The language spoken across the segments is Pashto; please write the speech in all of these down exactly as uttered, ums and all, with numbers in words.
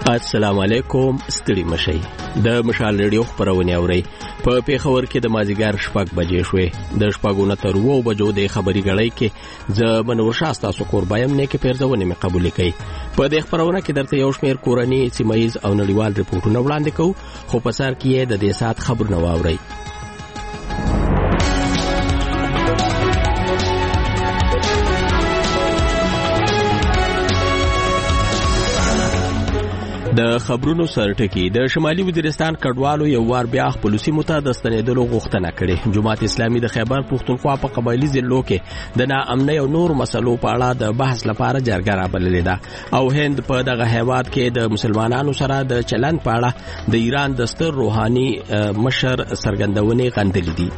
السلام علیکم. ستړي مشي د مشال ریډیو خبرونه اوري. په پیښور کې د مازیګر شپږ بجې شوې. د شپږونو تر وو بجو د خبري غړۍ کې ز منور شاستا سو قربایم نه کې پیرځونه می قبول کړي. په دې خبرونه کې درته یو شمېر کورنی سیمایز او نړیوال ریپورتونه وړاندې کوو، خو په سر کې د دې سات خبرونه واوري. د خبرونو سرټکی د شمالي وزیرستان کډوالو یو وار بیا خپل سیمو ته د ستنېدلو غوښتنه کړې. جماعت اسلامي د خیبر پښتونخوا په قبایلی ضلعو کې د ناامنۍ او نور مسلو په اړه د بحث لپاره جرګه رابللې ده او هند په دغه هیواد کې د مسلمانانو سره د چلند په اړه د ایران د ستر روحاني مشر څرګندونې غندلې دي.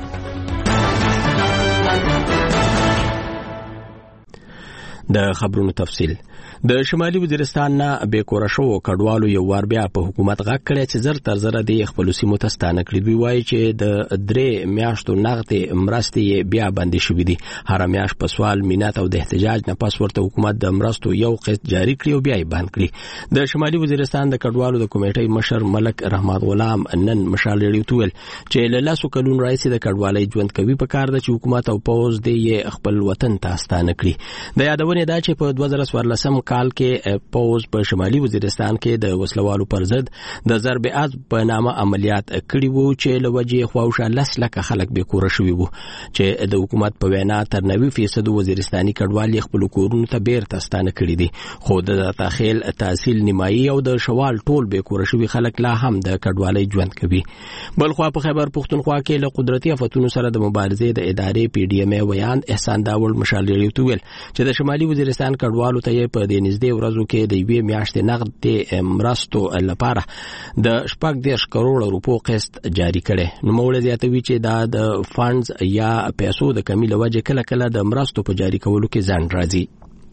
د خبرونو تفصیل. د شمالي وزیرستان نه بیکوره شو کډوالو یو وار بیا په حکومت غږ کړی چې زر تر زر د خپل سیمو ته ستانه کړي. دوی وایي چې د درې میاشتو نغدې مرستې بیا بندي شوې دي. هر میاشت په سوال مینات او د احتجاج نه پس ورته حکومت د مرستو یو قسط جاری کړی او بیا یې بند کړی. د شمالي وزیرستان د کډوالو د کمیټې مشر ملک رحمت غلام نن مشال ریډیو ته ویل چې له لاسو کلونو راځي د کډوالۍ ژوند کوي، په کار ده چې حکومت او پوز دې خپل وطن ته ستانه کړي. د یادونه ده چې په دوه زره څوارلسم کال کې پوز په شمالي وزیرستان کې د وسلوالو پر ضد د ضرب عض په نامه عملیات کړي وو چې لوجه خواوشه لس لکه خلک به کور شوي وو چې د حکومت په وینا تر نوي فیصد وزیرستاني کډوال خپل کورونو ته بیرته ستانه کړي دي، خو د تخیل تحصیل نیمایي او د شوال ټول به کور شوي خلک لا هم د کډوالۍ ژوند کوي. بلخوا په خیبر پښتونخوا کې له قدرتي آفتونو سره د مبارزې د ادارې پی ډی ایم ای ویان احسان داول مشال ریډیو ته ویل چې د شمالي وزیرستان کډوالو ته په دې نږدې ورځو کې د یوې میاشتې نغد مرستو لپاره د شپږ دېرش کروڑ روپو قسط جاری کړي. نو موږ زیاتوي چې دا د فانډز یا پیسو د کمی له وجې کله کله د مرستو په جاری کولو کې ځنډ راځي.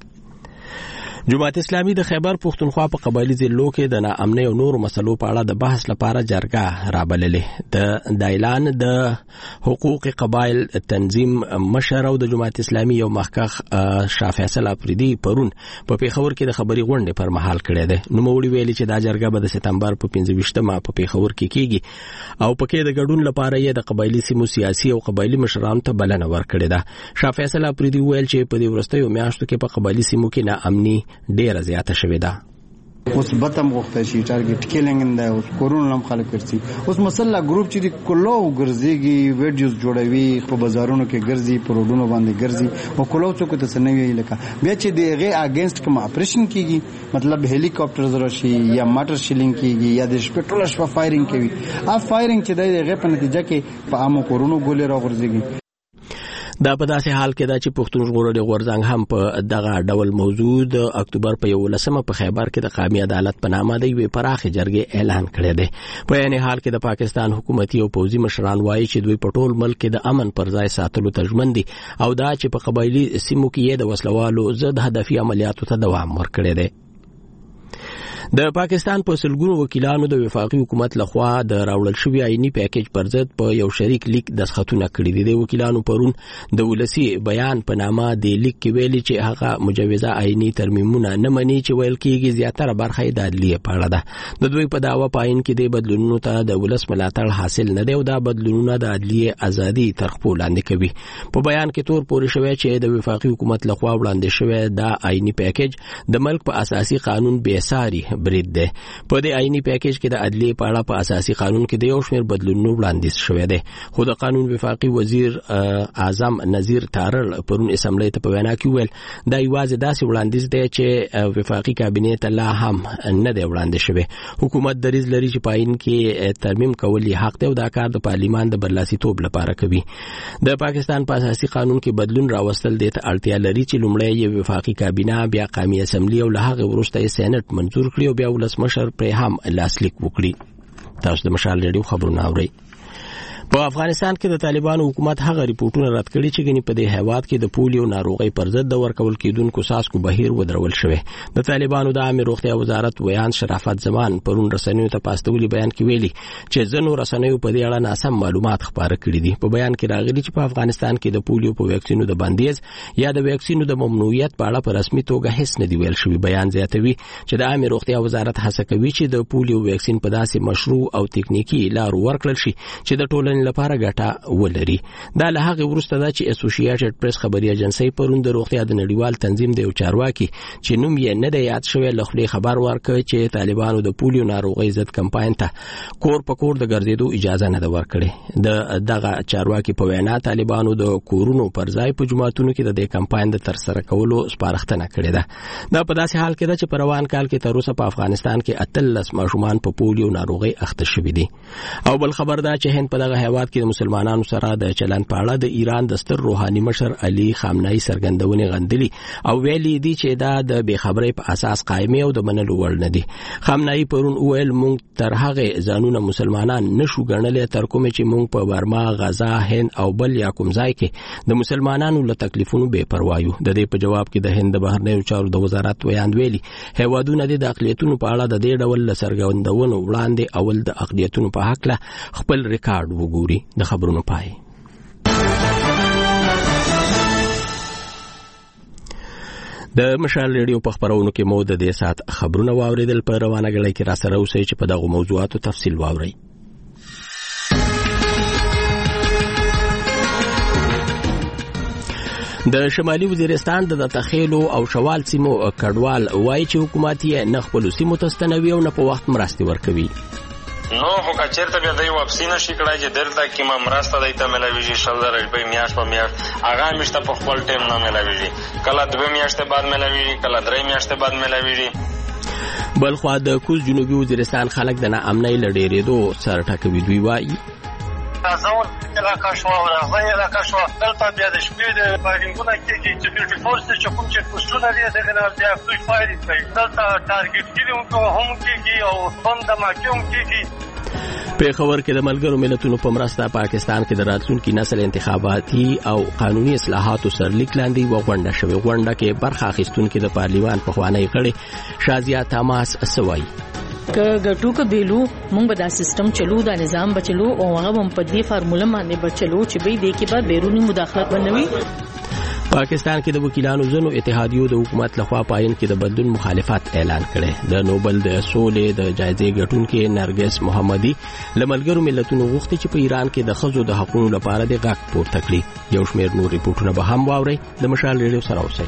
جماعت اسلامي د خیبر پښتونخوا په قبایلی ضلعو کې د ناامنۍ او نور مسلو په اړه د بحث لپاره جرګه رابللې. د دایلان د حقوق قبایل تنظیم مشر او د جماعت اسلامي یو مخکښ شاه فیصل افریدي پرون په پیښور کې د خبري غونډې پر مهال کړې ده. نو موږ ویلي چې دا جرګه به د سپتمبر په پنځه ویشتمه په پیښور کې کیږي او پکې د ګډون لپاره یې د قبایلی سیمو سیاسي او قبایلی مشرانو ته بلنه ورکړې ده. شاه فیصل افریدي ویل چې په دې وروستیو میاشتو کې په قبایلی سیمو کې ناامني ډیره زیاته شوې ده. اوس بتم غوښته شي ټارګټ کیلینګ نه اوس کورون لم خلک ورسي. اوس مسله ګروپ چې د کلو ګرځيږي ویډیوز جوړوي په بازارونو کې ګرځي په روډونو باندې ګرځي او کلو څوک ته سنوي لکه بیا چې دغه اگینست کوم اپریشن کیږي مطلب هلیکاپټر زره شي یا موټر شیلینګ کیږي یا د شپټول شپه فایرینګ کوي. ا فایرینګ چې دغه په نتیجه کې په عامو کورونو ګولې راغورځيږي. دا په داسې حال کې دا چې پښتون ژغورلي غورځنګ هم په دغه ډول موضوع د اکتوبر په یولسمه په خیبر کې د قومي عدالت په نامه د یوې پراخې جرګې اعلان کړی دی. په یعنی حال کې د پاکستان حکومتي او پوځي مشران وایي چې دوی په ټول ملک کې د امن پر ځای ساتلو ته ژمن دي او دا چې په قبایلی سیمو کې د وسلوالو ضد هدفي عملیاتو ته دوام ورکړی دی. د پاکستان په سلګونو وکیلانو د وفاقي حکومت لخوا د راوړل شوی آئینی پیکیج پر ضد په یو شریک لیک دسخطونه کړي دي. د وکیلانو پرون د ولسی بیان په نامه د لیک کې ویلي چې هغه مجوزه آئینی ترمیمونه نه مني چې ویل کېږي زیاتره برخه د عدلیه په اړه ده. د دوی په دعوا پاین کې د بدلونونو ته د ولس ملاتړ حاصل نه دی او دا بدلونونه د عدلیه ازادي تر خپل لاندې کوي. په بیان کې تور پورې شوی چې د وفاقي حکومت لخوا وړاندې شوی دا آئینی پیکیج د ملک په اساسي قانون بیساري برید ده. په دې آئینی پیکیج کې د عدلیه په اړه په اساسي قانون کې د یو شمېر بدلونونو وړاندیز شوی دی، خو د قانون وفاقي وزیر اعظم نذیر تارړ پرون اسمبلی ته په وینا کې ویل دا یوازې داسې وړاندیز دی چې وفاقي کابینې ته لا هم نه دی وړاندې شوی. حکومت دریځ لري چې په آئین کې ترمیم کول یې حق دی او دا کار د پارلیمان د برلاسیتوب لپاره کوي. د پاکستان په اساسي قانون کې بدلون راوستل دی ته اړتیا لري چې لومړی یې وفاقي کابینه بیا قومي اسمبلی او له هغه وروسته یې سېنات منظور کړي او بیا ولس مشر پر هم لاسلیک وکړي. تاسو د مشال ریډیو خبرونه اورئ. په افغانستان کې د طالبانو حکومت هغه ریپورتونه رد کړي چې ګنې په دې هیواد کې د پولیو ناروغي پر ضد د ورکول کېدونکو ساسکو بهیر ودرول شوی. د طالبانو د عامه روغتیا وزارت ویان شرافت زمان پرون رسنیو ته پاستولي بیان کې ویلي چې ځینو رسنیو په دې اړه ناسم معلومات خپاره کړي دي. په بیان کې راغلي چې په افغانستان کې د پولیو په ویکسینو د بندیز یا د ویکسینو د ممنوعیت په اړه په رسمي توګه هیڅ نه دی ویل شوی. بیان زیاتوي چې د عامه روغتیا وزارت هڅه کوي چې د پولیو ویکسین په داسې مشروع او تکنیکی لارو ورکړل شي چې د ټولنې لپاره ګټه ولري. دا له هغه وروسته ده چې اسوسییټډ پریس خبري ایجنسی پرون د روغتیا د نړیوال تنظیم د یو چارواکي چې نوم یې نه دی یاد شوی له خپل خبر ورکړ چې طالبانو د پولیو ناروغي ضد کمپاین ته کور په کور د ګرځېدو اجازه نه ده ورکړې. د دغه چارواکي په وینا طالبانو د کورونو پر ځای په جماعتونو کې د دې کمپاین د ترسره کولو سپارښتنه کړې ده. دا په داسې حال کې ده چې په روان کال کې تر اوسه په افغانستان کې اتلس ماشومان په پولیو ناروغي اخته شوي دي. او بل خبر ده چې هند په دغه هیواد کې مسلمانانو سره د چلن په اړه د ایران د ستر روحاني مشر علي خامنه‌ای سرګندونې غندلي او ویلي دي چې دا د بې خبرۍ په اساس قائمي او د منلو وړ نه دي. خامنه‌ای پرون ویل موږ تر هغه ځانونه مسلمانان نشو ګڼلای تر کومه چې موږ په برما، غزا، هند او بل یا کوم ځای کې د مسلمانانو له تکلیفونو بې پروا یو. د دې په جواب کې د هند د بهرنیو چارو د وزارت ویان ویلي هیوادونه د اقلیتونو په اړه د دې ډول سرګندونو وړاندې اول د اقلیتونو په حق له خپل ریکارډ وګوري. د خبرونو پای. د مشال ریډیو په خبرونو کې مو د دې سات خبرونه واوریدل. په روانه غړي کې را سره اوسئ چې په دغه موضوعاتو تفصیل واورئ. د شمالي وزیرستان د تخیلو او شوال سیمو کډوال وایي چې حکومت یې نه خپل سیمو ته ستنوي او نه په وخت مرستې ورکوي. نو خو که چېرته بیا دی واپسي نه شي کړی چې دلته کومه مرسته دی ته میلاویږي شل زره روپۍ میاشت په میاشت هغه همیش ته په خپل ټایم نه میلاویږي. کله دوه میاشتې بعد میلاویږي، کله درې میاشتې بعد میلاویږي. بل خوا د کوز جنوبي وزیرستان خلک د ناامنۍ له ډېرېدو سر ټکوي. دوی وایي زول علاقه شو او راغی علاقه شو دلته بیا د شپې د فایرینګونه کېږي چې سکیورټي فورس چې کوم چې پوسټونه دي دغه نه بیا دوی فایرینګ کوي. دلته ټارګټ کېږي هم کېږي او بم دماکې هم کېږي. په خبر کې د ملګرو ملتونو په مرسته پاکستان کې د راتلونکي نسل انتخاباتي او قانوني اصلاحاتو سرلیک لاندې وغونډه شوې. غونډه کې برخه اخیستونکو د پارلیمان پخوانی غړي شازیا تاماس سوای که ګټو که بیلو مونږ به دا سیستم چلو، دا نظام بچلو او هغه هم په دې فارموله باندې بچلو چې به دې کې بعد بیرونی مداخلت بنوي. پاکستان کې د وکیلانو زنو اتحادیو د حکومت لخوا پاین کې د بدلون مخالفت اعلان کړي. د نوبل د سولې د جایزې ګټونکې نرګس محمدي لملګرو ملتونو غوښتي چې په ایران کې د ښځو د حقوقو لپاره د غږ پورته کړي. یو شمېر نور ریپورتونه به هم واوري. د مشال ریډیو سره اوسئ.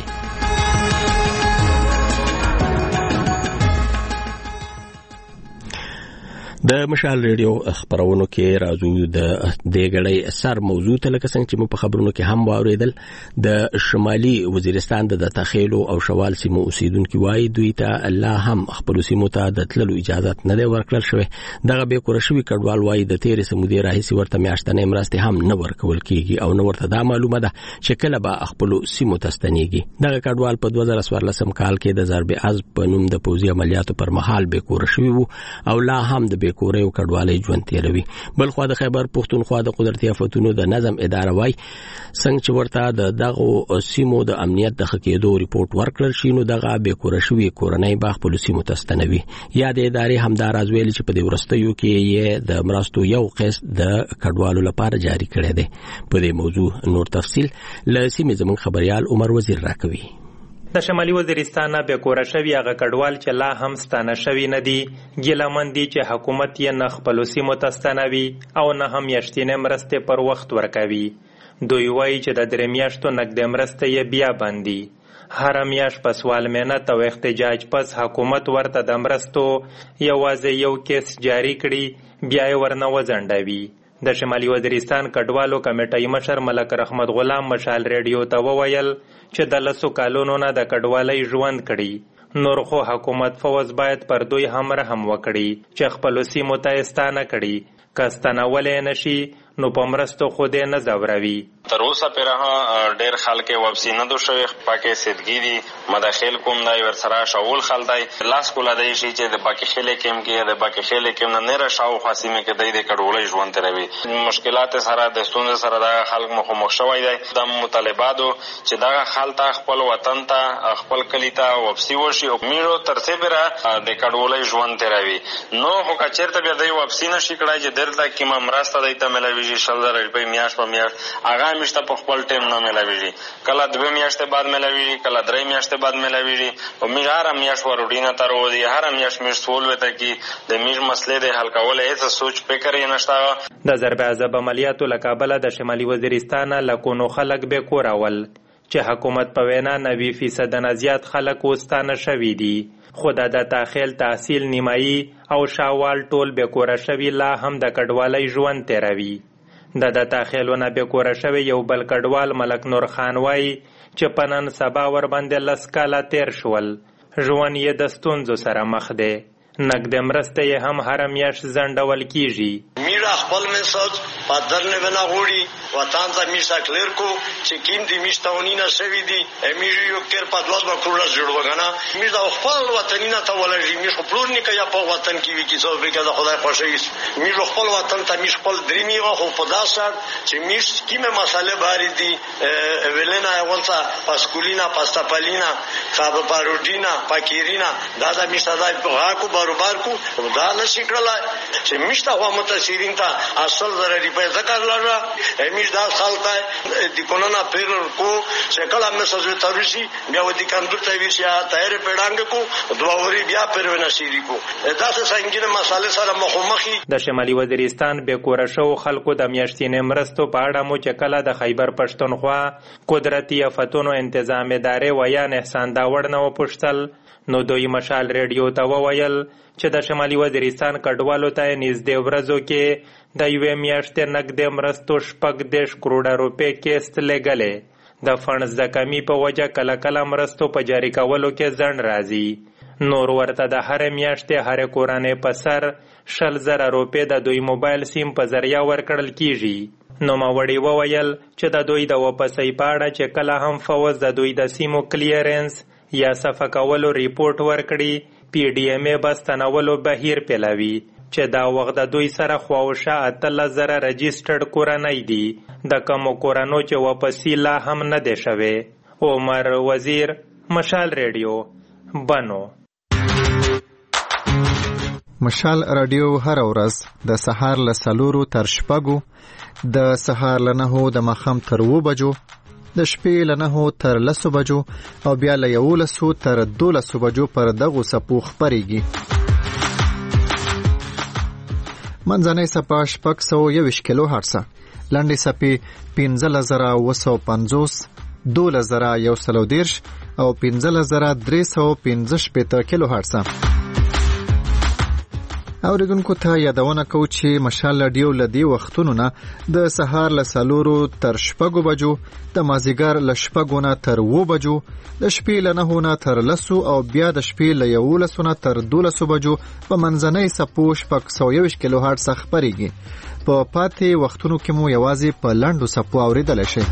د مشال ریډیو خبرونو کې راځو د دې غړي سر موضوع ته لکه څنګه چې مو په خبرونو کې هم واوریدل. د شمالي وزیرستان د تخیلو او شوال سیمو اوسیدونکو وایي دوی ته الله هم خپل سیمو ته د تللو اجازه نه دی ورکړل شوی. دغه به کور شوی کډوال وایي د تیرې سمودي راهیسي ورته میاشتنې مرستې هم نه ورکول کیږي او نو ورته دا معلومه ده چې کله به خپل سیمو ته ستنیږي. دغه کډوال په دوه زره څوارلسم کال کې د ضرب عزب په نوم د پوځي عملیاتو پر مهال به کور شوی وو او لا هم د کورې او کډوالۍ ژوند تیروي. بل خو د خیبر پښتونخوا د قدرتي آفتونو د نظم اداره وای څنګه چې ورته د دغه سیمو د امنیت د خکېدو ریپورت ورکړل شي نو دغه به کور شوی کورنۍ باغ په سیمو تستنوي. یا د ادارې همدار از ویل چې په دې ورستیو کې یې د مرستو یو قسط د کډوالو لپاره جاری کړی دی. په دې موضوع نور تفصیل له سیمې زموږ خبريال عمر وزیر راکوي. د شمالي وزیرستان به کور شوی هغه کډوال چې لا هم ستانه شوی نه دي ګیلمن دي چې حکومت یې نه خپل سیمو ته ستنوي او نه هم یشتینه مرستې پر وخت ورکوي. دوی وایي چې د درې میاشتو نقد مرستې یې بیا بندي. هر میاشت په سوال مهنت او احتجاج پس حکومت ورته د مرستو یوازې یو کیس جاری کړي بیا یې ورنه وځنډوي. د شمالي وزیرستان کډوالو کمیټې مشر ملک رحمت غلام مشال ریډیو ته وویل چې د لسو کالونو نه د کډوالۍ ژوند کړي. نور خو حکومت فوز باید پر دوی هم رحم وکړي چې خپل سیمو ته ستانه کړي. که ستنولې نشي نو په مرستو خو دې نه ځوروي. تر اوسه پرې ډېر خلک واپسي نه دو شوي، پکې سیدګي دي، مداخل کوم دی ورسره شاول خل دی، لاس کولا دی شي چې د باقي خلک کېم کې د باقي خلک کېم نه نه شاوخوا سیمې کې دی د کډوالۍ ژوند تېروي. مشکلات سره د ستونزې سره دغه خلک مخامخ شوی دی. د مطالباتو چې دغه خلک خپل وطن ته خپل کلي ته واپسي وشي او میړو تر څه پرې د کډوالۍ ژوند تېروي. نو خو که چېرته بیا دی واپسي نه شي کړی چې دلته کومه مرسته دی ته میلاویږي شل زره روپۍ میاشت په میاشت، هغه همیشته په خپل ټیم نه میلاویږي. کله دوه میاشتې بعد میلاویږي، کله درې میاشتې بعد میلاویږي. او میږ هره میاشت وروډینه ته راوځي، هره میاشت میږ سول وته کې د میږ مسلې د حل کولو هېڅ سوچ فکر یې نشته. د ضرب عذاب عملیاتو له کابله د شمالي وزیرستان لکونو خلک بې کوره ول چې حکومت په وینا نوي فیصد نه زیات خلک وستانه شوي دي، خو د داخل تحصیل نیمایي او شاوال ټول بې کوره شوي لا هم د کډوالۍ ژوند تېروي. د د داخلونه بې کوره شوی یو بل کډوال ملک نور خان وایي چې په نن سبا ورباندې لس کاله تېر شول، ژوند یې د ستونزو سره مخ دی. نقد مرسته یې هم هره میاشت ځنډول کیږي. میرا خپل میساج پادر نه ونا غوړي وطن ته میسا کلیر کو چې کیم دی میشتاونینا شوی دی میری یو کېر په دواز ما کورلا جوړ وغنا میرا خپل وطنینا ته ولري می خپلور نه کیا په وطن کې وی کی څو به کده خدای خوشی میرا خپل وطن ته می خپل دریمی خو په داسر چې میش کیمه مساله باری دی ولنا ولتا پاسکولینا پاستاپالینا خاب باروډینا پاکیرینا دادا می صدای په کو باروبار کو دا نشي کړل چې میشته هو متاثرین ته اصل ضروري په ذکر لرا امیش دا خالته د کونانا پیر کو چې کله مسز تروسی بیا ودی کندوته ویشیا تایر پیډانګ کو دواوري بیا پر ونشيري کو دا څه څنګه مسالې سره مخامخي. د شمالي وزیرستان بې کوره شو خلکو د میاشتینې مرستو په اړه مو چې کله د خیبر پښتونخوا قدرتي آفتونو انتظام ادارې ویان احسان داوړ نه وپوښتل، نو دوی مشال ریډیو ته وویل چې د شمالي وزیرستان کډوالو ته نږدې ورځو کې د یوې میاشتې نقدې مرستو شپږ دېرش کروړه روپۍ کیست لېږلې. د فنډز د کمي په وجه کله کله مرستو په جاري کولو کې ځنډ راځي. نور ورته د هرې میاشتې هرې کورنۍ په سر شل زره روپۍ د دوی موبایل سیم په ذریعه ورکړل کیږي. نوموړي وویل چې د دوی د واپسۍ په اړه چې کله هم فوز د دوی د سیمو کلیرنس یا صفه کولو ریپورت ورکړي، پی ډی ایم ای بستنولو بهیر پیلوي چې دا وخت د دوی سره خواوشا اتلس زره رجیسټرډ کورنۍ دي، د کمو کورنو چې واپسی لا هم نه دی شوی. عمر وزیر، مشال ریډیو، بنو. مشال رادیو هر ورځ د سهار له څلورو تر شپږو، د سهار له نهو د ماښام تر اووه بجو، د شپې له نهو تر لسو بجو او بیا له یولسو تر دولسو بجو پر دغو څپو خپرېږي. منځنۍ څپه شپږ سوه یوویشت کیلو هرڅه، لنډې څپې پنځلس زره اووه سوه پنځوس، دولس زره یو سل او دېرش او پنځلس زره درې سوه پنځه شپېته کیلو هرڅه. اوریدونکو ته یادونه کوو چې مشال رادیو له دې وختونو نه د سهار له څلورو تر شپږو بجو، د مازدیګر له شپږو نه تر اووه بجو، د شپې له نهو نه تر لسو او بیا د شپې له یولسو نه تر دولسو بجو په منځنۍ څپو شپږ سوه یوویشت کیلو هرټز خپرېږي. په پاتې وختونو کې مو یوازې په لنډو څپو اورېدلی شئ.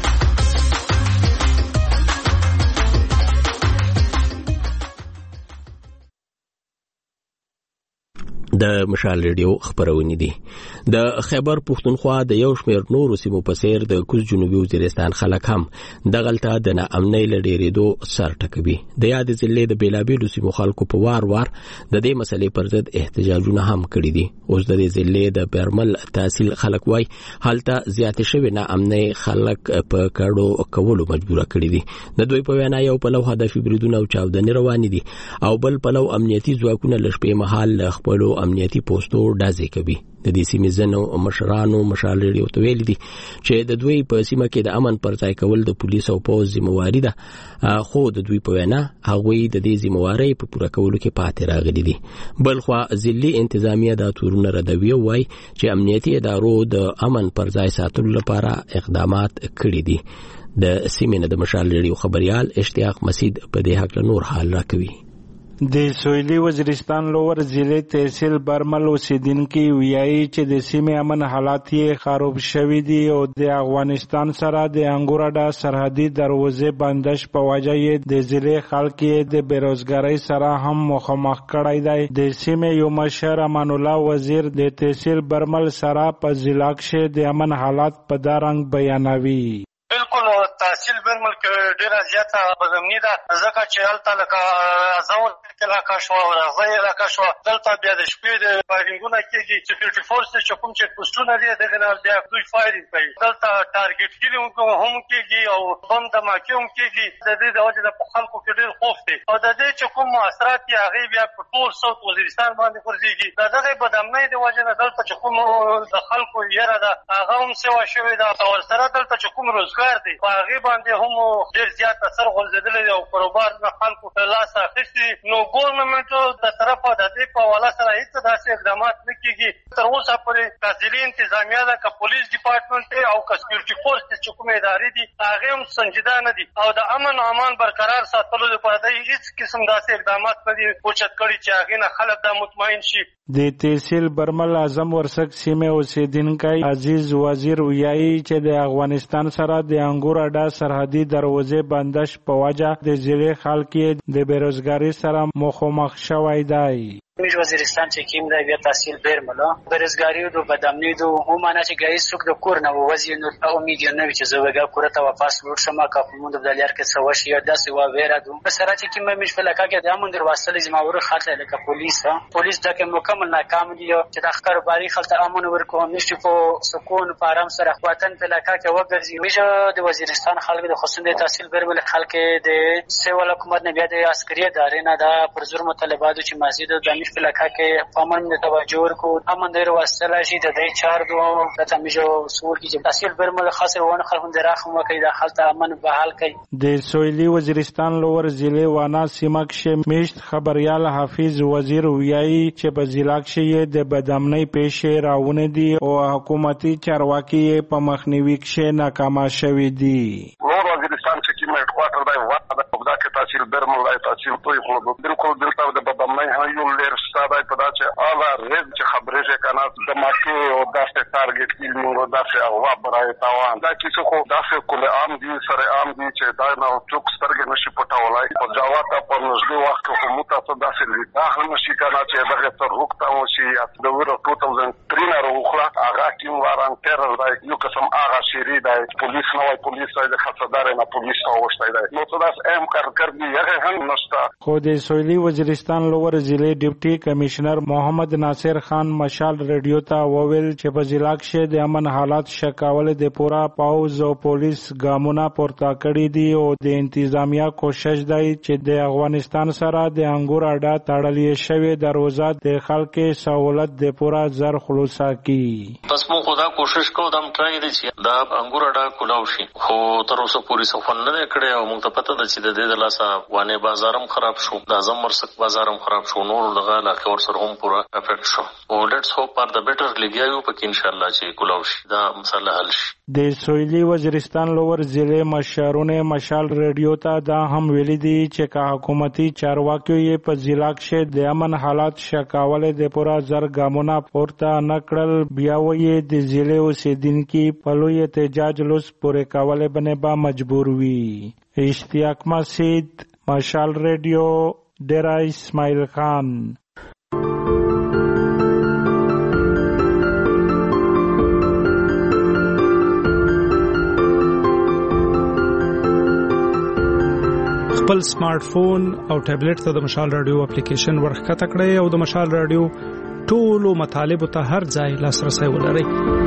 د مشال ریډیو خبرونه دي. د خیبر پښتونخوا د یو شمېر نورو سیمو په څیر د کوز جنوبي وزیرستان خلک هم دغلته د ناامنۍ له ډېرېدو سر ټکوي. د یادې ضلعې د بېلابېلو سیمو خلکو په وار وار د دې مسلې پر ضد احتجاجونه هم کړي دي. اوس د دې ضلعې د بیرمل تحصیل خلک وایي هلته زیاتې شوې ناامنۍ خلک په کډو کولو مجبوره کړي دي. د دوی په وینا یو پلو هدفي بریدونه او چاودنې روانې دي او بل پلو امنیتي ځواکونه له شپې مهال له خپلو امنیتي پوسټو ډزې کوي. د دې سیمې ځینو مشرانو مشال ریډیو ته ویلي دي چې د دوی په سیمه کې د امن پر ځای کول د پولیسو او پوځ ذمہواري ده، خو د دوی په وینا هغوی د دې ذمہوارۍ په پوره کولو کې پاتې راغلي دي. بلخوا ضلعي انتظامیه دا تورونه ردوي او وایي چې امنیتي ادارو د امن پر ځای ساتلو لپاره اقدامات کړي دي. د سیمې نه د مشال ریډیو خبريال اشتیاق مسید په دې حق له نور حال راکوي. د سویلي وزیرستان لور ضلع تحصیل برمل اوسیدونکي ویایي چې د سیمې امن حالات یې خراب شوي دي او د افغانستان سره د انګور اډه سرحدي دروازې بندش په وجه یې د ضلع خلک یې د بیروزګارۍ سره هم مخامخ کړی دی. د سیمې یو مشر امان الله وزیر د تحصیل برمل سره په ضلع کښې د امن حالات په دا رنګ بیانوي. بالکل تحصیل برمل کې ډیره زیاته بدامني ده ځکه چې هلته لکه ازاول علاقه شوه او رغزی علاقه شوه دلته بیا د شپې د فایرینګونه کېږي. سکیورټي فورس چې کوم چیک پوسټونه دي دغې نه بیا دوی فایرینګ کوي. دلته ټارګېټ کلي هم کېږي او بم دماکې هم کېږي. د دې د وجې نه په خلکو کې ډېر خوف دی او د دې چې کوم مؤثرات دي هغې بیا په ټول ساوت وزیرستان باندې غورځېږي. د دغې بدامنۍ د وجې نه دلته چې کوم د خلکو یره ده هغه هم سیوا شوې ده او ورسره دلته چې کوم روزګار دی په هغې باندې هم ډېر زیات اثر غورځېدلی دی او کاروبار نه خلکو ته لاس اخیستي. نو ګورنمنټو د طرفه د دې په حواله سره هېڅ داسې اقدامات نه کېږي. تر اوسه پورې که ضلعي انتظامیه ده که پولیس ډیپارټمنټ دی او که سکیورټي فورس دی چې کومې ادارې دي هغې هم سنجیده نه دي او د امن او امان برقرار ساتلو لپاره دوی هېڅ قسم داسې اقدامات نه دي اوچت کړي چې هغې نه خلک دا مطمئن شي. د تحصیل برمل اعظم ورسک سیمې اوسیدونکی عزیز وزیر ویایي چې د افغانستان سره د انګور اډه سرحدي دروازې بندش په وجه د ضلع خلک یې د بیروزګارۍ سره مخامخ شوی دی. میش وزیرستان چې کیم دی بیا تحصیل برمل بیروزګاري دو بدامني دو هم معنا چې ګای څوک د کور نه وځي نو امید نه وي چې زه وګا کور ته واپس ورور شم کا په مونږ د لار کې څه وشي داسې وا ویرا دو سره چې کیم میش په لکه کې د امن در واسطه زموږ خاطر لکه پولیس پولیس دا کې مکمل ناکام دي چې د ښکار باری خلک امن ورکو نشي په سکون په آرام سره وطن په لکه کې وګرځي. میش د وزیرستان خلک د خصوصا د تحصیل برمل خلک د سیول حکومت نه بیا د عسکري ادارې نه دا پر زور مطالبات چې مزید د په لکه کې پامن د توجه ورکو امن ډیر وسله شي د دې چار دوه د تمیجو اصول کې چې تحصیل برمل خاصه ونه خلکو د راخم وکړي د خلک امن بحال کړي. د سویلي وزیرستان لور ضلع وانا سیمه کې میشت خبريال حافظ وزیر ویایي چې په ضلع کې د بدامنۍ پیښې راونه دي او حکومتي چارواکي په مخنیوي کې ناکام شوي دي. نور وزیرستان چې کی مې کوارټر دی وته د دا کې تحصیل برمل دی تحصیل توي خو بالکل دلته د بدامنۍ یو لیر ستاره په دا چې اعلی ریز چې خبرې کنه د ماکي او داسې ټارګټ کیلینګ او داسې هوا برای تاوان دا چې خو داسې کول عام دي سره عام دي چې دا نه څوک سترګې نشي پټولای او جواب ته په نږدې وخت کې خو متاسو داسې لیدا هم نشي کنه چې دغه تر وخت او شي د ورو دوه هزار درې نه وروخه هغه کیم واران تر راځي یو قسم هغه شری دی پولیس نه وای پولیس دی خاصدار نه پولیس او وشتای دی نو څه داس ام کار کړی هغه هم نشته. خو د سویلي وزیرستان لور ضلع ډیپټي کمشنر محمد ناصر خان مشال ریډیو ته وویل چې په ضلع کې د امن حالات شکاول د پورا پاوز او پولیس ګامونه پورته کړی دي او د انتظامیه کوشش دی چې د افغانستان سره د انګور اډه تړلې شوی دروازه د خلکو سہولت د پورا زر خلاصا کی. پس مو خدا کوشش کوو دم ټرای دي چې دا انګور اډه کولاو شي خو تر اوسه پوری سفن نه کړی او موږ ته پته ده چې د دې د لاسه وانه بازارم خراب شو د اعظم ورسک بازارم خراب شو نور دغه علاقه ور سره هم پورا افیکټ شو او لیټس هوپ فار د بیټر لګیاو پکې ان شاء الله چې کولاو شي دا مسله حل شي. د سویلي وزیرستان لور ضلع مشرونه مشال ریډیو ته دا هم ویلي دي چې که حکومتي چارواکي یې په ضلع کې د امن حالات شکاول د پورا زر ګامونه پورته نکړل بیا وایي د ضلع اوسیدونکي په لوی احتجاج لوس پورې کول باندې به مجبور وي. اشتیاق مسعود مشال ریډیو ډیرا اسماعیل خان. خپل سمارټ فون او ټابلیټ ته د مشال رادیو اپلیکیشن ورخکته کړئ او د مشال رادیو ټولو مطالبه ته هر ځای لاسرسي ولرئ.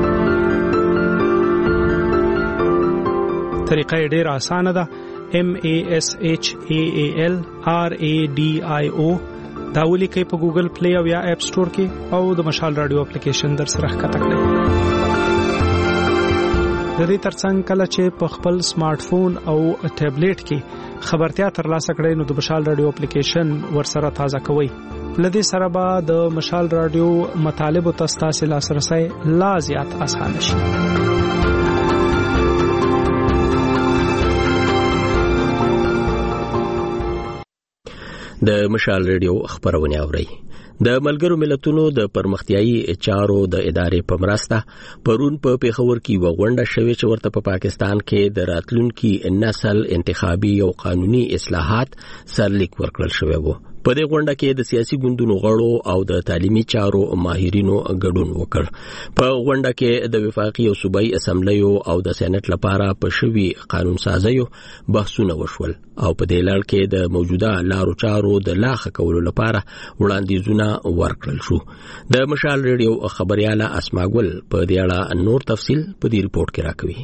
طریقه ډیره اسانه ده. M A S H A A L R A D I O دا ولیکئ په ګوګل پلی او یا اپ سٹور کې او د مشال رادیو اپلیکیشن در سره ښکته کړئ. د دې ترڅنګ کله چې په خپل سمارټ فون او ټابلیټ کې خبرتیا ترلاسه کړئ نو د مشال رادیو اپلیکیشن ورسره تازه کوئ. لدې سره به د مشال رادیو مطالب ته ستاسو لاسرسي لا زیات اسانه شي. د مشال ریډیو خبرونه اوري. د ملګرو ملتونو د پرمختیايي چارو د ادارې په مرسته پرون په پیښور کې وغونډه شوې چې ورته په پاکستان کې د راتلونکي نسل انتخابي او قانوني اصلاحات سرلیک ورکړل شوی وو. په دې غونډه کې د سیاسي ګوندونو غړو او د تعلیمي چارو ماهرینو ګډون وکړ. په غونډه کې د وفاقي او صوبایي اسمبلیو او د سېنات لپاره په شوي قانون سازیو بحثونه وشول او په دې لړ کې د موجوده لارو چارو د لاخه کولو لپاره وړاندیزونه ورکړل شو. د مشال ریډیو خبرياله اسماګل په دې اړه نور تفصیل په دې رپورت کې راکوي.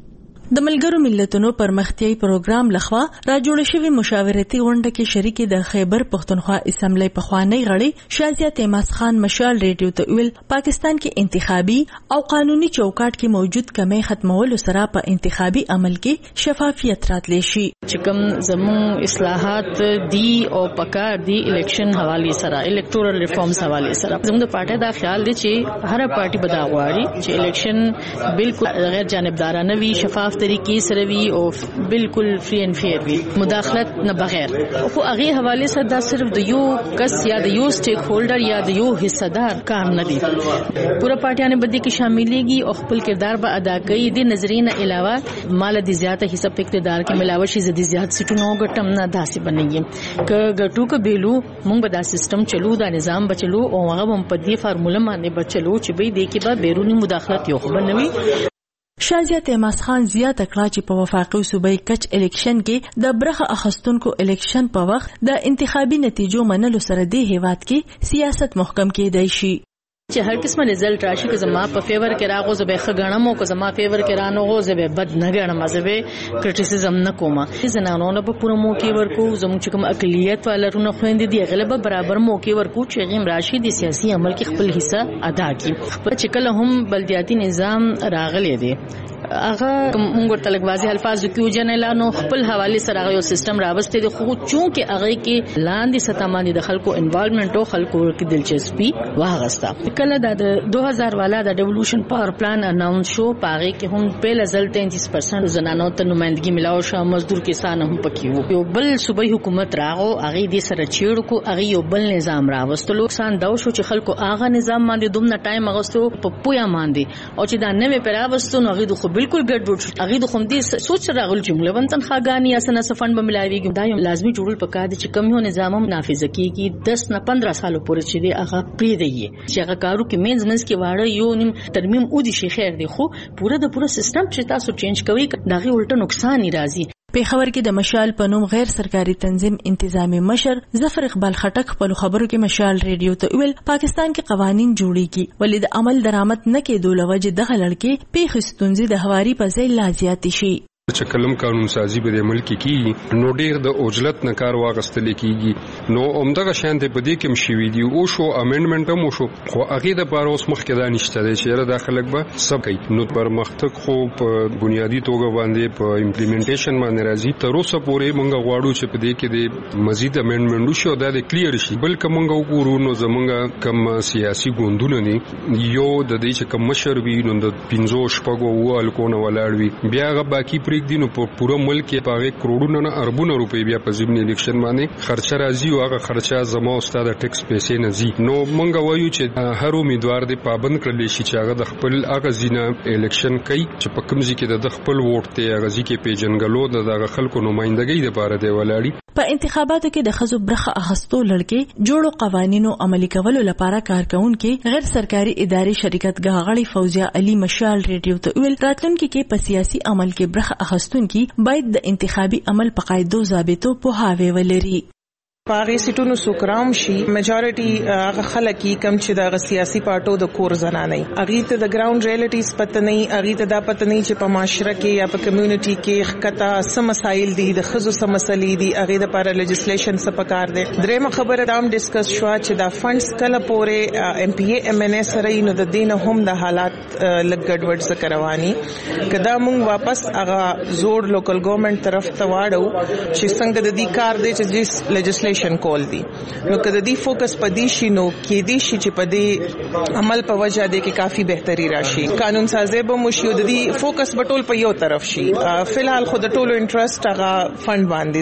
د ملګرو ملتونو پرمختیايي پروګرام لخوا را جوړ شوی مشاورتي غونډه کې شریک د خیبر پختونخوا اسمبلی په خوانی غړي شازیه تیماس خان مشال ریډیو ته ویل پاکستان کې انتخابي او قانوني چوکاټ کې موجود کمی ختمولو سره په انتخابي عمل کې شفافیت راتلی شي. چې کوم زمون اصلاحات دي او پکار دي الیکشن حواله سره الکټورل ریفارمز حواله سره زموږ د پارټي دا خیال دی چې هر پارټي بدا غواړي چې الیکشن بالکل غیر جانبدارانه وي، شفاف طریقې سره وي او بالکل فری اینڈ فیر وي، مداخلت نه بغیر. خو هغه حواله سره دا صرف د یو کس یا د یو سټیک هولډر یا د یو حصدار کار نه دی. پورا پارټیانه بده کې شاملېږي او خپل کردار به ادا کوي. د نظرینه علاوه مال د زیاته حصہ په اقتدار کې ملاوي شي د زیات سټونو ګټم نه داسې بنېږي ک ګټو ک بیلو مونږ به دا سیستم چلو، دا نظام بچلو او هغه هم په دې فارموله باندې بچلو چې به دې کې به بیرونی مداخلت یو خبر نه وي. شازیه تیماس خان زیاته کړه چې په وفاقي صوبایي کچ الیکشن کې د برخه اخستونکو الیکشن په وخت د انتخابي نتیجو منلو سره د هیواد کې سیاست محکم کېدای شي. چې هر قسمه رزلټ راشي که زما په فیور کې راغو زه به ښه ګڼم او که زما فیور کې رانه غو زه به بد نه ګڼم، زه به کرټیسیزم نه کوم. زنانو له په پوره موقع ورکو، زموږ چې کوم اقلیت والرونه خويندې دي هغه به برابر موقع ورکو چې غیم راشي د سیاسي عمل کې خپل حصہ ادا کړي. خپل چې کله هم بلدیاتي نظام راغلی دی هغه موږ ورته لږ واضح الفاظ کې وجنلانو خپل حواله سره یو سیستم راوسته دي، خو چونکه هغه کې لاندې سطح باندې د خلکو انوالومنت او خلکو کې دلچسپي واغسته. کله د دو هزار والا د ډیولوشن پاور پلان اناونس شو، پاره کې هم په لزل تینتیس پرسنٹ زنانو ته نمائندګي ملاو شو، مزدور کسان هم پکې وو. یو بل صوبایي حکومت راغو هغه دې سره چیړ کو، هغه یو بل نظام راوستلو. سان دا شو چې خلکو هغه نظام باندې دومره ټایم اغستو په پویا باندې او چې دا نوې پیراوستو نو هغه خو بالکل ګډوډ شو. هغه د خوندي سوچ راغل جمله ونتن خاګانی یا سنه سفند به ملاويږي. دا یو لازمي جوړل پکا دي چې کم یو نظام هم نافذ کیږي دس نه پندرہ سالو پورې چې دی هغه پری دی چې هغه کارو کې مینز منځ کې واړه یو نیم ترمیم او دي شي خیر دی، خو پوره د پوره سیستم چې تاسو چینج کوي دغه الټا نقصان راځي. پیښور کې د مشال په نوم غیر سرکاري تنظیم انتظامی مشر ظفر اقبال خټک په خبرو کې مشال ریډیو ته ویل پاکستان کې قوانين جوړيږي ولې د عمل درآمد نه کېدو لوجه دغه لړکې پیښ ستونزې د هواري په ځای لا زیات شي. چې کلم قانون سازي به ملک کې نو ډیر د اوجلت نه کار واغستل کیږي، نو عمدغه شانته په دې کې مشوي دي او شو امندمنت هم شو، خو هغه د پاره اوس مخ کې دا نشته دی چې را داخلك به سب کوي. نو پر مختک خو په بنیادی توګه باندې په امپلیمنټیشن باندې راځي. تر اوسه پورې مونږ غواړو چې په دې کې د مزید امندمنت شي او دا د کلیر شي. بلکې مونږ وګورو نو زمونږ کم سیاسي ګوندونه دي یو د دې چې کم مشر وي نو د پنځو شپږو وال کونه ولاړ وي، بیا هغه باقی دینو په پوره ملک کې پاغه کروڑونو نه اربونو روپۍ بیا په ضمن الیکشن باندې خرچه راځي او هغه خرچه زمو استاد ټیکس پیسې نه زی. نو مونږ وایو چې هر امیدوار دی پابند کړل شي چې هغه د خپل هغه زینه الیکشن کوي چې په کوم ځای کې د خپل ووټ ته هغه ځای کې پیژنګلو د دغه خلکو نمائندګۍ لپاره دی ولاړی. په انتخاباتو کې د خزو برخه اخستو لړکې جوړو قوانینو عملي کولو لپاره کارکونکو غیر سرکاري ادارې شرکتګاه غړي فوزیه علي مشال ریډیو ته ویل راتلونکي کې په سیاسي عمل کې برخه اخستونکي باید د انتخابي عمل په قاعدو ضابطو په هاوی ولري. پاغي سټونو سوکرام شي میجورټي هغه خلک کم چې د سیاسي پارټو د کور زنانه اغه ته د ګراوند ریالټیز پته نه، اغه ته دا پته نه چې په معاشره کې یا په کمیونټي کې خطا سم مسایل دي، د خزو سم مسلې دي، اغه د لپاره لیجسلیشن څه پکار دي. درېمه خبره دام ډیسکس شو چې دا فندز کله پورې ایم پی ای ایم ان ای سره نو د دین هم د حالات لګ ګډوډ څخه رواني کدا مونږ واپس اغه زوړ لوکل ګورنمنت طرف ته واړو چې څنګه د دې کار دی چې جس لیجسلیشن کول دي. نو کله دی فوکس پدې شي نو کې دي شي چې پدې عمل په وجه دي کې کافي بهتري راشي. قانون سازي به مشیو د دې فوکس بټول په یو طرف شي. فلحال خود ټولو انټرست هغه فند باندې زیات.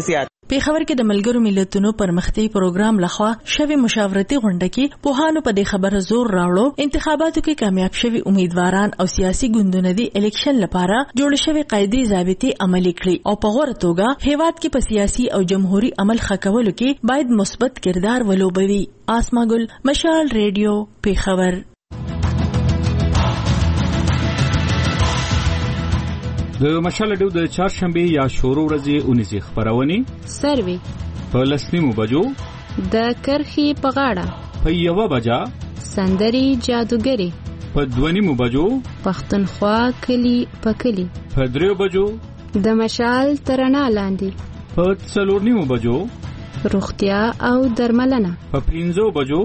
پیښور کې د ملګرو ملتونو پرمختیايي پروګرام لخوا شوی مشاورتي غونډه کې پوهانو په دې خبره زور راوړو انتخاباتو کې کامیاب شوی امیدواران او سیاسي ګوندونه د الیکشن لپاره جوړ شوی قاعده ضابطه عملي کړي او په غوړه توګه هیواد کې په سیاسي او جمهوریت عمل خکولو کې باید مثبت کردار ولوبوي. آسما ګل، مشال ریډیو، پیښور. د مشال ډیو د چهارشنبه یا شورو ورځې اونیزه خبرونه سروي په لسنیمو بجو د کرخي په غاړه په یوه بجا سندري جادوګری په دونیمو بجو پښتونخوا کلی په کلی په دریو بجو د مشال ترنا لاندې په څلورنیمو بجو روغتیا او درملنه په پنځو بجو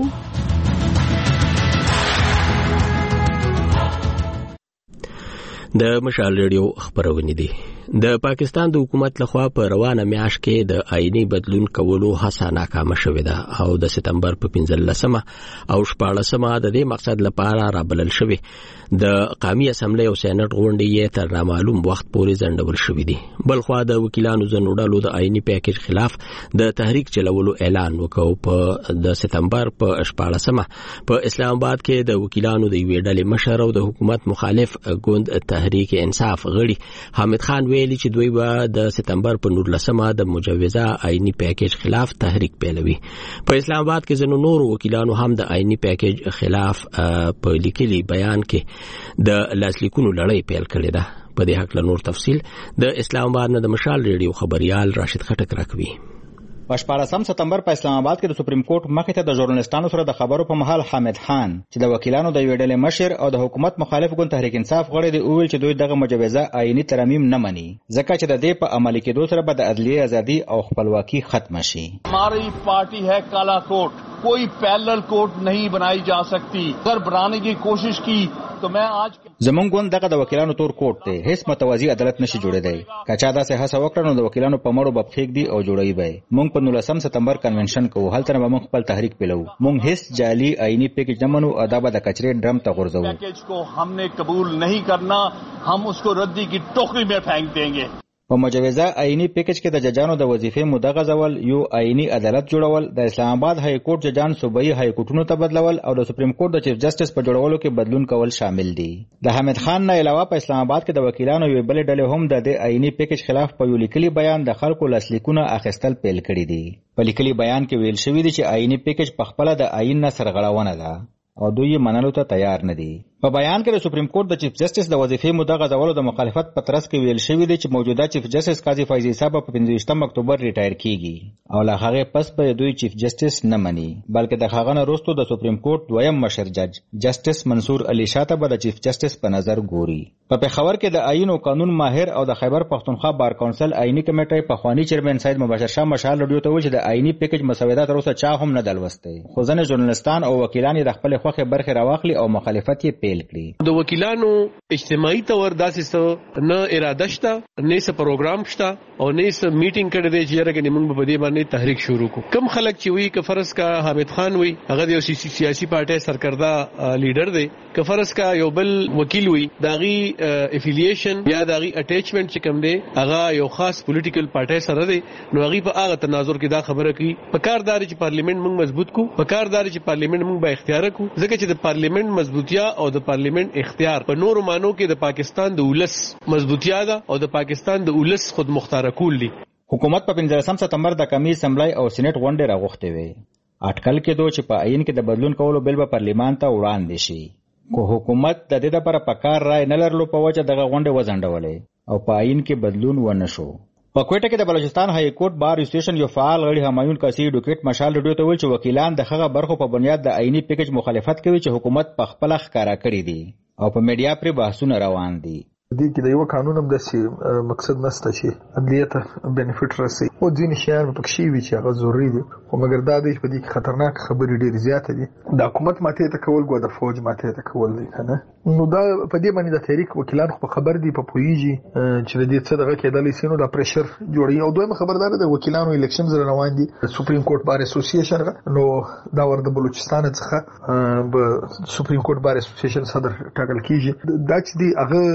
د مشال ریډیو خبرونه دي. د پاکستان د حکومت لخوا په روانه میاشت کې د آئینی بدلون کولو هڅه ناکامه شوې ده او د سپتمبر په پنځلسمه او شپاړسمه د دې مقصد لپاره رابلل شوی د قومي اسمبلی او سېنات غونډې یې تر نامعلوم وخت پورې ځنډول شوې دي. بلخوا د وکیلانو زنوډالو د آئینی پیکیج خلاف د تحریک چلولو اعلان وکاو. په د سپتمبر په شپاړسمه په اسلام آباد کې د وکیلانو د یوې ډلې مشر او د حکومت مخالف ګوند تحریک انصاف غړي حامد خان ویلي چې دوی به د سپتمبر په نولسمه د مجوزه آئینی پیکیج خلاف تحریک پیلوي. په اسلام آباد کې ځینو نور وکیلانو هم د آئینی پیکیج خلاف په لیکلي بیان کې د لاسلیکونو لړۍ پیل کړې ده. په دې حق له نور تفصیل د اسلام آباد نه د مشال ریډیو خبريال راشد خټک راکوي. په شپاړسم سپتمبر په اسلام آباد کې د سپریم کورټ مخې ته د ژورنالستانو سره د خبرو په مهال حامد خان چې د وکیلانو د یوې ډلې مشر او د حکومت مخالف ګوند تحریک انصاف غړي دی وویل چې دوی دغه مجوزه آئینی ترمیم نه مني ځکه چې د دې په عملي کېدو سره به د عدلیه ازادي او خپلواکي ختم شي. हमारी पार्टी है काला कोर्ट, कोई पैरेलल कोर्ट नहीं बनाई जा सकती. अगर बनाने की कोशिश की तो मैं आज زمونږ ګوند دغه د وکیلانو تور کوټ دی، هیڅ متوازی عدالت نشي جوړېدای. که چا داسې هڅه وکړه نو د وکیلانو په مړو به پخېږدي او جوړوي به. موږ په نولسم سپتمبر کنونشن کوو، هلته به موږ خپل تحریک پیلوو. موږ هیڅ جعلي آئینی پیکیج نه منو او دا به د کچرې ډرم ته غورځوو. پیکیج کو हमने कबूल नहीं करना, हम उसको रद्दी की टोकरी में फेंक देंगे. په مجوزه آئینی پیکیج کې د ججانو د وظیفې موده غځول، یو آئینی عدالت جوړول، د اسلام آباد های کورټ ججان صوبایي های کورټونو ته بدلول او د سپریم کورټ د چیف جسټس په جوړولو کې بدلون کول شامل دي. د حامد خان نه علاوه په اسلام آباد کې د وکیلانو یو بل ډلې هم د دې آئینی پیکیج خلاف په یو لیکلي بیان د خلکو لاسلیکونه اخیستل پیل کړي دي. په لیکلي بیان کې ویل شوی دی چې آئینی پیکیج په خپل د آئین نه سرغړونه ده او دوی منلو ته تیار نه دي. په بیان کې د سپریم کورټ د چیف جسټس د وظیفې موده غځولو د مخالفت په ترڅ کې ویل شوی دی چې موجوده چیف جسټس قاضي فیض عیسی په پنځه اکتوبر ریټایر کیږي او له هغه پس به دوی چیف جسټس نه مني، بلکې د هغه نه وروسته د سپریم کورټ دویم مشر جج جسټس منصور علي شاه به د چیف جسټس په نظر ګوري. په پیښور کې د آئین او قانون ماهر او د خیبر پښتونخوا بار کونسل آئینی کمیټې په خوانی چیرمن سید مبشر شاه مشال رډیو ته ویل چې د آئینی پیکیج مسوده تر اوسه چا هم نه دلوسته، خو ځنه ژورنالستان او وکیلان د خپل خوخه برخه راوخلي او مخالفت یې پیل کړي. د وکیلانو اجتماعي تور داسې نه اراده شته، نه څه پروګرام شته او نه څه میټینګ کړی دی چې راګنې موږ په دې باندې تحریک شروع کو. کم خلک چې وی ک فرض کا حامد خان وی هغه یو سیاسي پارټي سرکرده لیډر دی، ک فرض کا یو بل وکیل وی داغي افیلیشن یا داغي اٹیچمنٹ چې کوم دی هغه یو خاص پولیټیکل پارټي سره دی، نو هغه په هغه تناظر کې دا خبره کوي په کارداري چې پارلیمنت موږ مضبوط کو، په کارداري چې پارلیمنت موږ به اختیار کو، ځکه چې د پارلیمنت مضبوطیا او د پارلیمنت اختیار په نورو مانو کې د پاکستان د ولس مضبوطیا ده او د پاکستان د ولس خود مختار کول دي. حکومت په پنځلسم سپتمبر د قومي اسمبلی او سېنات غونډې راغوښتې وې. اټکل کېدو چې په آئین کې د بدلون کولو بل به پارلیمان ته وړاندې شي، خو حکومت د دې لپاره په کار رای نه لرلو په وجه دغه غونډې وځنډولې او په آئین کې بدلون ونه شو. په کوټه کې د بلوچستان های کورټ بار اسوسییشن یو فعال غړي همایون کاسي اډوکیټ مشال رډیو ته ویل چې وکیلان د هغه برخو په بنیاد د آئینی پیکیج مخالفت کوي چې حکومت په خپل ښکارا کړی دي او په میډیا پر بحثونه روان دي. دې کې د یو قانون هم د مقصد نشته چې عدلیه ته بینیفټ راسي او ځینې شیان په کې وی چې هغه ضروري دي، خو مګر دا د دې کې خطرناک خبرې ډېر زیات دي. د حکومت ماته ته کول ګو د فوج ماته ته کول دي کنه، نو دا په دې باندې د تحریک وکیلان خو خبر دي په پویږي چې دې څه دغه کېدلی سينو د پریشر جوړي. او دویم خبردار د وکیلانو الیکشن زره روان دي، سپریم کورټ بار اسوسییشن نو دا ور د بلوچستان څخه به سپریم کورټ بار اسوسییشن صدر ټاکل کیږي. دا چې دی هغه د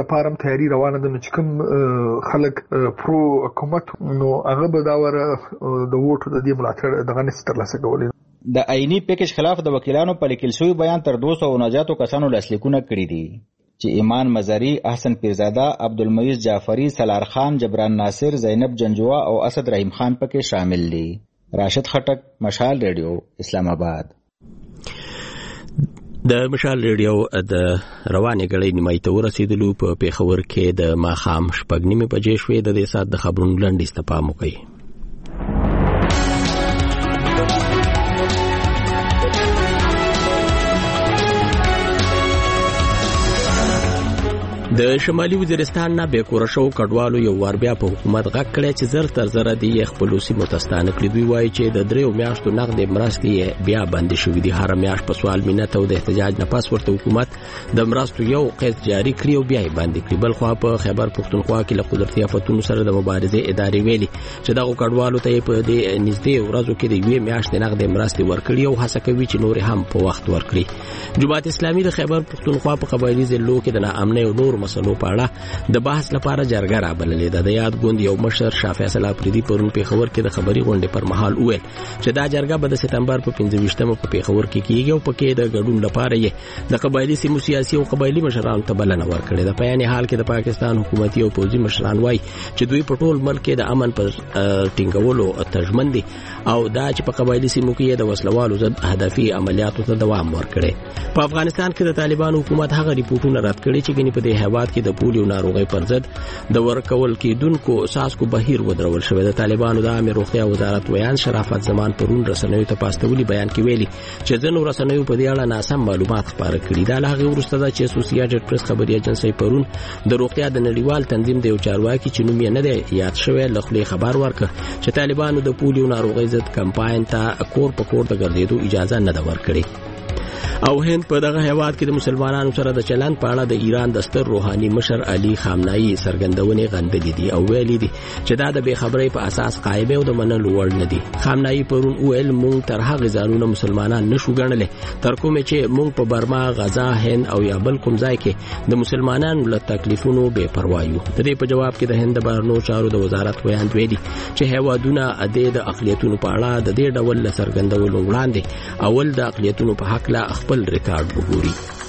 لپاره هم تیاری روانه ده، چې کوم خلک پرو حکومت نو هغه به دا وره د ووټو د دې ملاتړ دغه نشي ترلاسه کولی. د آئینی پیکج خلاف د وکیلانو په لیکل شوی بیان تر دوه سوه انجاتو کسانو لاسلیکونه کړي دي چې ایمان مزاری، احسن پیرزاده، عبدالمعیز جعفری، سلار خان، جبران ناصر، زینب جنجوا او اسد رحیم خان پکې شامل دي. راشد خټک، مشال ریډیو، اسلام آباد. د مشال ریډیو د روانې غړې نیمای ته ورسېدلو په پیښور کې د ماښام شپږ نیمې بجې شوې. د دې ساعت د خبرونو لنډیز ته پام وکړئ. د شمالي وزیرستان نه به کور شو کډوالو یو وار بیا په حکومت غږ کړی چې زر تر زر دی خپل سیمو ته ستانه کړی. دوی وایي چې د دریو میاشتو نقد مرستې بیا بند شوې دي. هر میاشت په سوال مینت او د احتجاج نه پس ورته حکومت د مرستو یو قسط جاری کړی او بیا یې بند کړی. بل خو په خیبر پښتونخوا کې له قدرتي آفتونو سره د مبارزې ادارې ویلي چې دغه کډوالو ته په دې نږدې ورځو کې د یوې میاشتې نقد مرستې ورکړي او هڅه کوي چې نور هم په وخت ورکړي. جماعت اسلامي د خیبر پښتونخوا په قبایلی ضلعو کې د ناامنۍ او نور مسلو په اړه د بحث لپاره جرګه رابللې ده. د یاد ګوند یو مشر شاه فیصل افریدي پرون پیښور کې د خبري غونډې پر مهال وویل چې دا جرګه به د سپتمبر په پنځه ویشتمه په پیښور کې کیږي او پکې د ګډون لپاره یې د قبایلی سیمو سیاسي او قبایلی مشرانو ته بلنه ورکړې ده. په یعنی حال کې د پاکستان حکومتي او پوځي مشران وایي چې دوی په ټول ملک کې د امن پر ټینګولو تژمن دي او دا چې په قبایلی سیمو کې د وسلوالو ضد هدفي عملیاتو ته دوام ورکړي. په افغانستان کې د طالبانو حکومت هغه ریپورتونه رد کړي چې ګنې په دې هیواد کې د پولیو ناروغي پر ضد د ورکول کېدونکو ساسکو بهیر ودرول شوی. د طالبانو د عامه روغتیا وزارت ویان شرافت زمان پرون رسنیو ته پاستولي بیان کې ویلي چې ځینو رسنیو په دې اړه ناسم معلومات خپاره کړي. دا له هغې وروسته ده چې اسوسییټډ پریس خبري ایجنسۍ پرون د روغتیا د نړیوال تنظیم د یو چارواکي چې نوم یې نه دی یاد شوی له خولې خبر ورکړ چې طالبانو د پولیو ناروغۍ ضد کمپاین ته کور په کور د ګرځېدو اجازه نه ده ورکړې. او هند په دغه هیواد کې د مسلمانانو سره د چلند په اړه د ایران د ستر روحاني مشر علي خامنه‌ای څرګندونې غندلې دي او ویلي دي چې دا د بې خبرۍ په اساس قایب او د منلو وړ نه دي. خامنه‌ای پرون ویل موږ تر هغه ځانونه مسلمانان نشو ګڼلی تر کومه چې موږ په برما، غزا، هند او یا بل کوم ځای کې د مسلمانانو له تکلیفونو بې پروا یو. د دې په جواب کې د هند د بهرنیو چارو د وزارت ویان ویلي چې هیوادونه د اقلیتونو په اړه د دې ډول له څرګندولو وړاندې اول د اقلیتونو په حق لا خپل ریکارډ وګوري.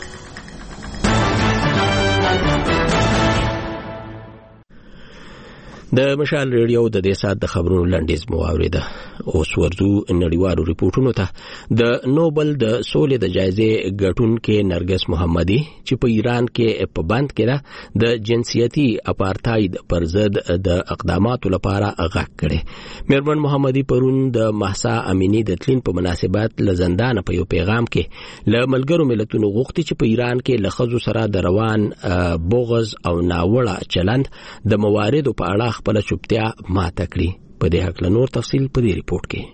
د مشال ریډیو د دې سات د خبرونو لنډیز مو واوریده. اوس ورځو نړیوالو ریپورتونو ته. د نوبل د سولې د جایزې ګټونکې نرګس محمدي چې په ایران کې په بند کې ده د جنسیتي اپارتاید پر ضد د اقداماتو لپاره غږ کړي. میرمن محمدي پرون د مهسا امینی د تلین په مناسبت له زندان په یو پیغام کې له ملګرو ملتونو غوښتي چې په ایران کې له ښځو سره د روان بغض او ناوړه چلند د مواردو په اړه خپل چوپتیا ماته کړي. په دې حق له نور تفصیل په دې ریپورت کې.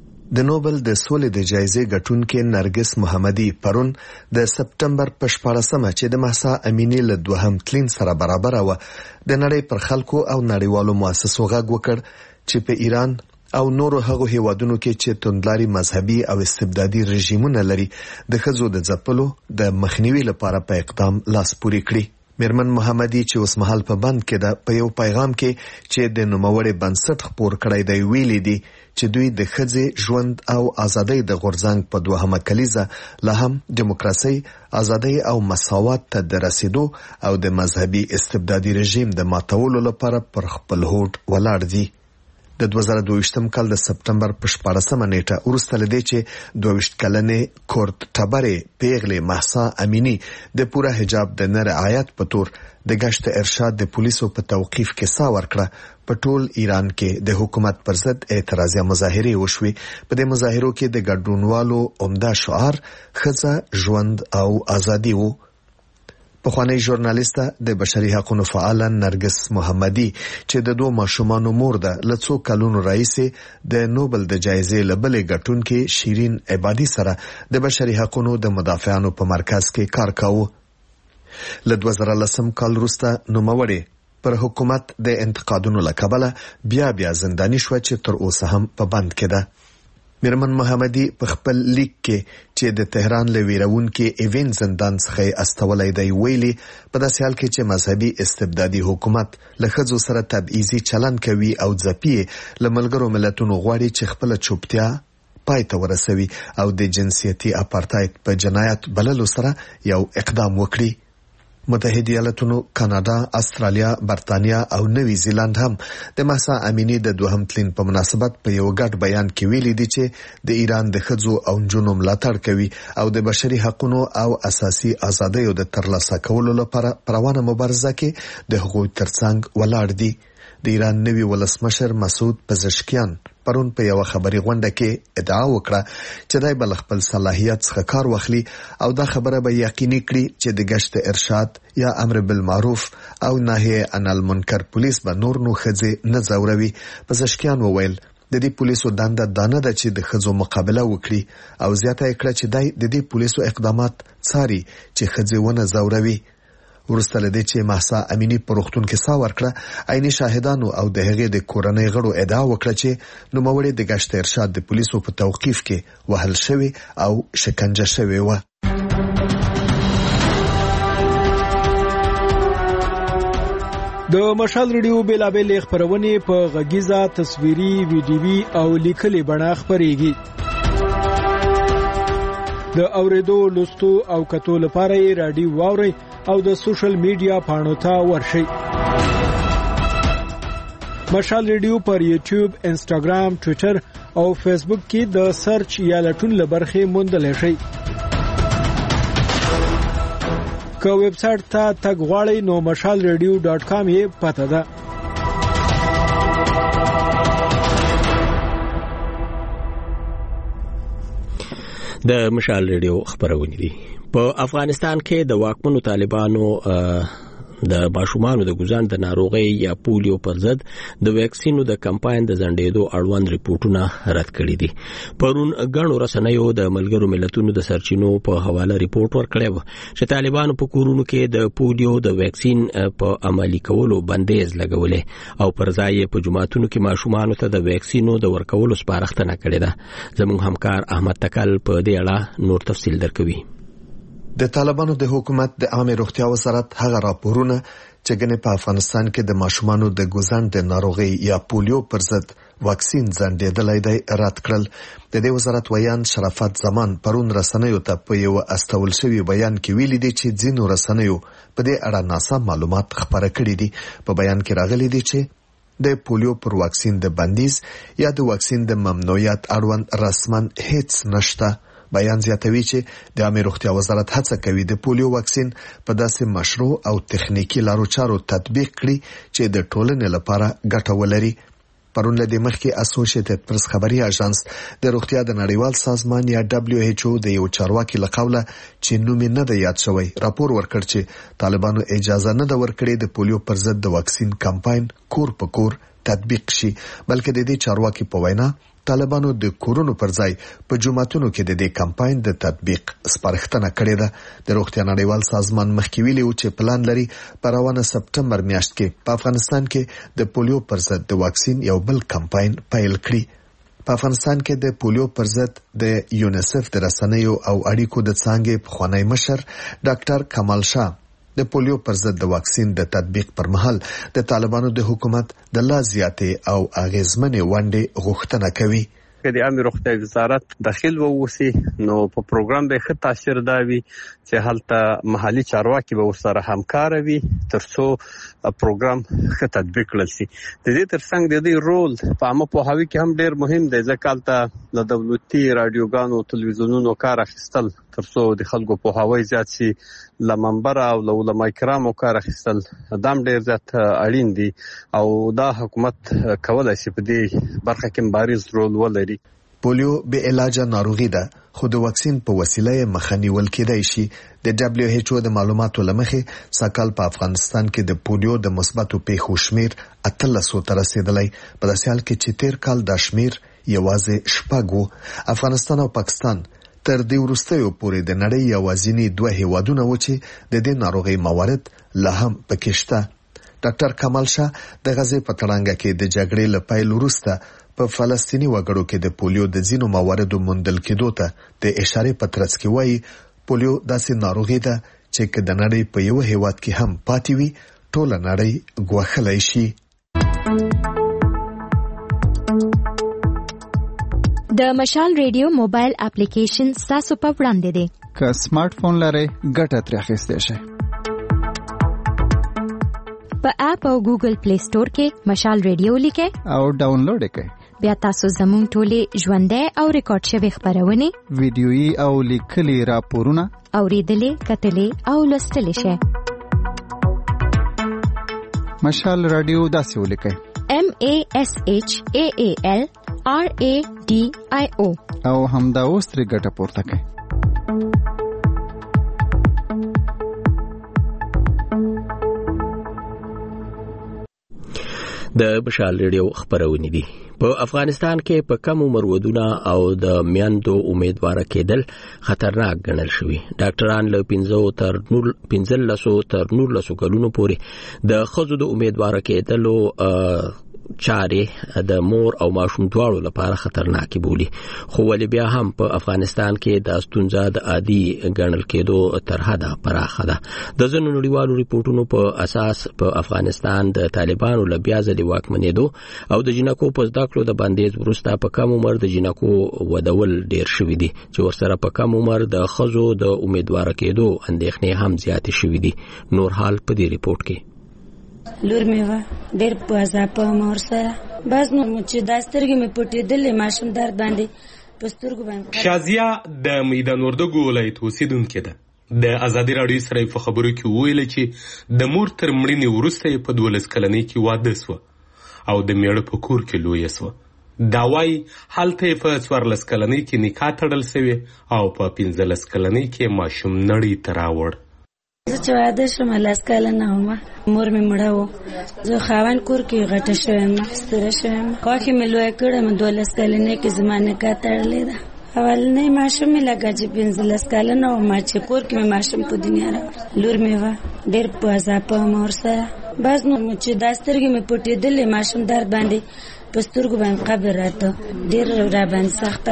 د نوبل د سولې د جایزې ګټونکې نرګس محمدي پرون د سپتمبر په شپاړسمه چې د مهسا امینی له دوهم تلین سره برابر و د نړۍ پر خلکو او نړیوالو مؤسسو غږ وکړ چې په ایران او نورو هغو هیوادونو کې چې توندلاري مذهبي او استبدادي رژیمونه لري د ښځو د ځپلو د مخنیوي لپاره په اقدام لاس پورې کړي. میرمن محمدي چې اوس مهال په بند کې ده په یو پیغام کې چې د نوموړي بنسټ خپور کړی دی ویلي دي چې دوی د ښځې ژوند او ازادۍ د غورځنګ په دوهمه کلیزه لا هم دیموکراسي، ازادۍ او مساوات ته د رسیدو او د مذهبي استبدادي رژیم د ماتولو لپاره پر خپل هوډ ولاړ دي. د دوه زره دوه کال د سپتمبر په شپاړسمه نیټه وروسته له دې چې دوه ویشت کلنې کورت ټبرې پیغلې مهسا امینی د پوره حجاب د نه رعایت په تور د گشت ارشاد د پولیسو په توقیف کې سا ورکړه. په ټول ایران کې د حکومت پر ضد اعتراضي مظاهرې وشوي. په دې مظاهرو کې د ګډونوالو عمده شعار ښځه، ژوند او ازادي وو. پخوانی ژورنالیسته د بشري حقوقو فعال نرګس محمدي چې د دوه ماشومانو مور ده له څو کلونو راهیسې د نوبل د جایزې لبلې ګټونکې شیرین عبادي سره د بشري حقوقو د مدافعانو په مرکز کې کار کاوه. له دوه زره لسم کال وروسته نوموړې پر حکومت د انتقادونو له کبله بیا بیا زنداني شوه چې تر اوسه هم په بند کې ده. میرمن محمدي په خپل لیک کې چې د تهران له ویرونکو ایوین زندان څخه استولای دی ویلي په داسې حال کې چې مذهبي استبدادي حکومت له ښځو سره تبعیضي چلن کوي او ځپي له ملګرو ملتونو غواړي چې خپل چوپتیا پای ته ورسوي او د جنسیتي اپارټایډ په جنایت بللو سره یو اقدام وکړي. متحده ایالاتونو، کاناډا، استرالیا، برتانیا او نوی زیلاند هم د مهسا امینی د دوهم تلین په مناسبت په یو ګډ بیان کې ویلي دي چې د ایران د ښځو او نجونو ملاتړ کوي او د بشري حقوقو او اساسي ازادیو د ترلاسه کولو لپاره پروانه مبارزه کې د هغوی ترڅنګ ولاړ دي. د ایران نوی ولسمشر مسعود پزشکیان پرون په یو خبري غونډه کې ادعا وکړه چې دای بل خپل صلاحیت څخه کار واخلي او دا خبره به یقیني کړي چې د گشت ارشاد یا امر بالمعروف او نهي عن المنکر پولیس به نور نو خځې نه زوروي. پزشکیان وویل د دې پولیسو دنده دانه ده چې د خځو مقابله وکړي او زیاته کړه چې دای د دې پولیسو اقدامات څاري چې خځې ونه زوروي. ورسته لدې چې مهسا امینی په روغتون کې سا ورکړه، عیني شاهدانو او د هغې د کورنۍ غړو ادعا وکړه چې نوموړی د گشت ارشاد د پولیسو په توقیف کې وهل شوی او شکنجه شوی و. د مشال ریډیو بیلابل خبرونه په غږیزه، تصویري، ویډیوي او لیکلي بڼه خبريږي. د اوریدو، لوستو او کتو لپاره رادیو واوري او د سوشل میډیا پاڼو ته ورشئ. مشال ریډیو پر یوټیوب، انسټاګرام، ټوئیټر او فیسبوک کې د سرچ یا لټون لبرخه موندل شي. که ویب سټ ته تګ غواړئ نو مشال ریډیو ډاټ کام یې پته ده. د مشال ریډیو خبرونه دي. په افغانستان کې د واکمنو طالبانو د ماشومانو د ګوزان د ناروغي یا پولیو پر ضد د ویکسینو د کمپاین د ځنډېدو اړوند ریپورتونه رد کړي دي. پرون غنو رسنیو د ملګرو ملتونو د سرچینو په حواله ریپورت ورکړی چې طالبانو په کورونو کې د پولیو د ویکسین په عملي کولو بندیز لګولې او پر ځای په جماعتونو کې ماشومانو ته د ویکسینو د ورکولو سپارښتنه کړې ده. زموږ همکار احمد تکل په دې اړه نور تفصیل درکوي. د طالبانو د حکومت د عامه روغتیا وزارت هغه راپورونه چې ګنې په افغانستان کې د ماشومانو د ګوزان د ناروغي یا پولیو پر ضد واکسین ځنډېدلای دی رد کړل. د دې وزارت ویان شرافت زمان پرون رسنیو ته په یو استول شوی بیان کې ویلي دي چې ځینو رسنیو په دې اړه ناسم معلومات خبره کړي دي. په بیان کې راغلي دي چې د پولیو پر واکسین د بندیز یا د واکسین د ممنوعیت اړوند رسمن هیڅ نشته. بیان زیاتوي چې د عامه روغتیا وزارت هڅه کوي د پولیو واکسین په داسې مشروع او تخنیکی لارو چارو تطبیق کړي چې د ټولنې لپاره ګټه ولري. پرون له مخکې اسوسییټډ پریس خبري اژانس د روغتیا د نړیوال سازمان یا دبليو ایچ او د یو چارواکي لقوله چې نوم نه دی یاد شوی راپور ورکړ چې طالبانو اجازه نه ده ورکړې د پولیو پر ضد د واکسین کمپاین کور په کور تطبیق شي، بلکې د دې چارواکي په وینا طالبانو د کورونو پر ځای په جماعتونو کې د دې کمپاین د تطبیق سپارښتنه کړې ده. د روغتیا نړیوال سازمان مخکې ویلي و چې پلان لري په روانه سپټمبر میاشت کې په افغانستان کې د پولیو پر ضد د واکسین یو بل کمپاین پیل کړي. په افغانستان کې د پولیو پر ضد د یونیسف د رسنیو او اړیکو د څانګې پخوانی مشر ډاکټر کمال شاه د پولیو پر ضد د واکسین د تطبیق پر مهال د طالبانو د حکومت د لا زیاتې او اغیزمنې ونډې غوښتنه کوي. که د عامه روغتیا وزارت داخل ووسی نو په پروګرام به ښه تاثیر دا وي چې هلته محلي چارواکي به ورسره همکار وي ترڅو پروګرام ښه تطبیق کړل شي. د دې ترڅنګ د دې رول په عامه پوهاوي کې هم ډیر مهم دی ځکه هلته د دولتي رادیوګانو تلویزیونونو کار اخیستل ترڅو د خلکو پوهاوی زیات شي، لمنبر او علماء کرامو کار اخیستل دام ډیر زیات اړین دي او دا حکومت کولای شي په دې برخه کې بارز رول ولري. پولیو به علاج ناروغي ده خو د واکسین په وسیله مخنیول کېدای شي. د دبليو ایچ او د معلوماتو لمخې ساکال په افغانستان کې د پولیو د مثبتو پیښو شمیر اتلسو ته رسیدلی. په داسې حال کې چې تیر کال دا شمیر یوازې شپږ. افغانستان او پاکستان تر دې وروستیو پورې د نړۍ یوازینی دوه هیوادونه و چې د دې ناروغي موارد لا هم پکې شته. ډاکټر کمال شاه د غزې په تړانګه کې د جګړې له پیل وروسته په فلسطینی وګړو کې د پولیو د ځینو مواردو موندل کېدو ته د اشاره په ترڅ کې وایي پولیو داسې ناروغي ده چې که د نړۍ په یو هیواد کې هم پاتې وي ټوله نړۍ ګواښلی شي. د مشال ریډیو موبایل اپلیکیشن ستاسو په وړاندې دی. که سمارټ فون لرئ ګټه ترې اخیستی شئ. په اپ او ګوګل پلی سٹور کې مشال ریډیو لیکئ او ډاونلوډ یې کړئ. بیا تاسو زموږ ټولې ژوندۍ او ریکارډ شوې خپرونې ویډیويي او لیکلي راپورونه اوریدلې کتلې او لوستلې شئ. مشال رادیو داسې ولیکئ: M A S H A A L R A D I O او همدا اوس ترې ګټه پورته کړئ. د مشال ریډیو خبرونه دي. په افغانستان کې په کم عمر ودونه او د میندو امیدوار کېدل خطرناک ګڼل شوی. ډاکټران له پنځو تر نور پنځلسو تر نورلسو کلونو پورې د ښځو د امیدوار کېدلو چارې د مور او ماشوم دواړو لپاره خطرناکې بولي، خو ولې بیا هم په افغانستان کې د ستونزه د عادي ګڼل کېدو تر حده پراخه ده. د ځینو نړیوالو ریپورتونو په اساس په افغانستان د طالبانو له بیا ځلې واکمنېدو او د جنکو په زده کړو د بندیز وروسته په کم عمر د جنکو ودول ډیر شوي دي، چې ورسره په کم عمر د ښځو د امیدواره کېدو اندېښنې هم زیاتې شوي دي. نور حال په دې ریپورت کې. لور مې وه ډېر په عذاب وم ورسره، بعض نور مو چې دا سترګې مې پټېدلې ماشوم درد باندې په سترګو باندې. شازیه د میدان وردګو ولایت اوسېدونکې ده. د ازادي راډیو سره په خبرو کې وویل چې د مور تر مړینې وروسته په دولس کلنۍ کې واده سوه او د میړه په کور کې لویه سوه. دا وایي هلته یې په څوارلس کلنۍ کې نکاح تړل سوې او په پنځلس کلنۍ کې ماشوم نړۍ ته راوړ. زه چې واده شوم لس کاله نه ومه، مور مې مړه وه، زه خاوند کور کې غټه شوې یم، ستره شوې یم، خوښې مې لویه کړې، دولس کلنۍ کې زما نکاح تړلې ده. اولنی ماشوم مې لکه چې پنځلس کاله نه وم چې کور کې مې ماشوم په دنیا راوړ. لور مې وه ډېر په عذاب وم ورسره، بعض نور مو چې دا سترګې مې پټېدلې ماشوم درد باندې په سترګو باندې قبر راته ډېر را باندې سخته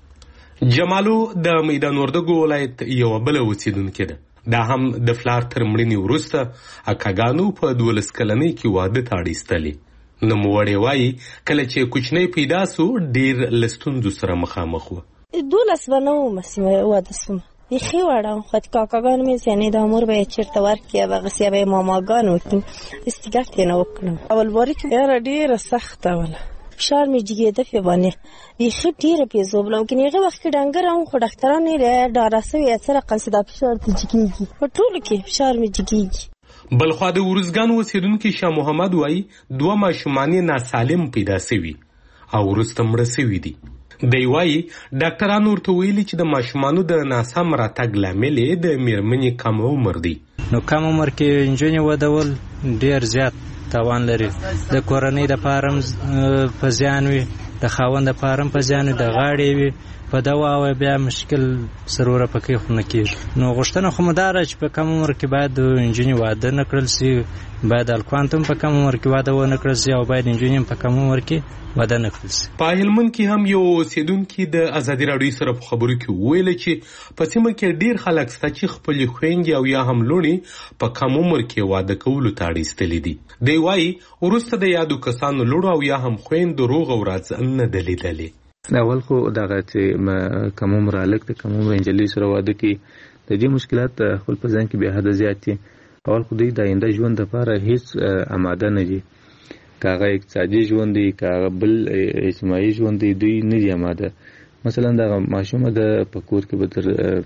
وه. جمالو د میدان وردګو ولایت یوه بله اوسېدونکې ده. دا هم د فلار تر مړینې وروسته اکاګانو په دولس کلنۍ کې واده ته اړ ایستلې. نوموړې وایي کله چې کوچنی پیدا سو ډېر له ستونزو سره مخامخ وه. دولس به نه وم چې واده سوم، بیخي وړه وم، خو کاکاګانو مې یعنې دا مور به یې چېرته ورکړي، هغسې به یې ماماګانو وکړي، استګټ یې نه وکړم. اول باري کې یاره ډېره سخته وله، فشار مې جګېده پې باندې، بیخي ډېره پې زوبلم. که هغې وخت کې ډنګره وم، خو ډاکټران یې ډاره سوي څه رقم چې دا فشار دې جګېږي، په ټولو کې فشار مې جګېږي. بلخوا د ورزګان اوسېدونکي شاه محمد وایي دوه ماشومان یې ناسالم پیدا سوي او وروسته مړه سوي دي. دی وایي ډاکټرانو ورته ویلي چې د ماشومانو د ناسم راتګ لامل یې د مېرمنې کم عمر دی. نو کم عمر کې نجونې ودول ډېر زیات تاوان لري، د کورنۍ دپاره هم په زیان وي، د خاوند دپاره هم په زیان وي، د غاړې وي په دوا او بیا مشکل سروره پکې خو نه کېږي. نو غوښتنه خو مو دا ده چې په کم عمر کې باید د نجونې واده نه کړل سي، باید هلکانو ته هم په کم عمر کې واده ونه کړل سي او باید نجونې هم په کم عمر کې واده نه کړل سي. په هلمند کې هم یو اوسېدونکي د ازادي راډیو سره په خبرو کې وویل چې په سیمه کې ډېر خلک شته چې خپلې خویندې او یا هم لوڼې په کم عمر کې واده کولو ته اړ ایستلي دي. دی وایي وروسته د یادو کسانو لوڼو او یا هم خویندو روغ او راځ نه ده لیدلې. اول خو دغه چې کم عمر هلک د کم عمر نجلۍ سره واده کوي، د دې مشکلات خپل په ځان کې بې حده زیات دي. اول خو دوی د آینده ژوند دپاره هېڅ اماده نه دي، که هغه اقتصادي ژوند دی که هغه بل اجتماعي ژوند دی، دوی نه دي اماده. مثلا دغه ماشومه د په کور کې به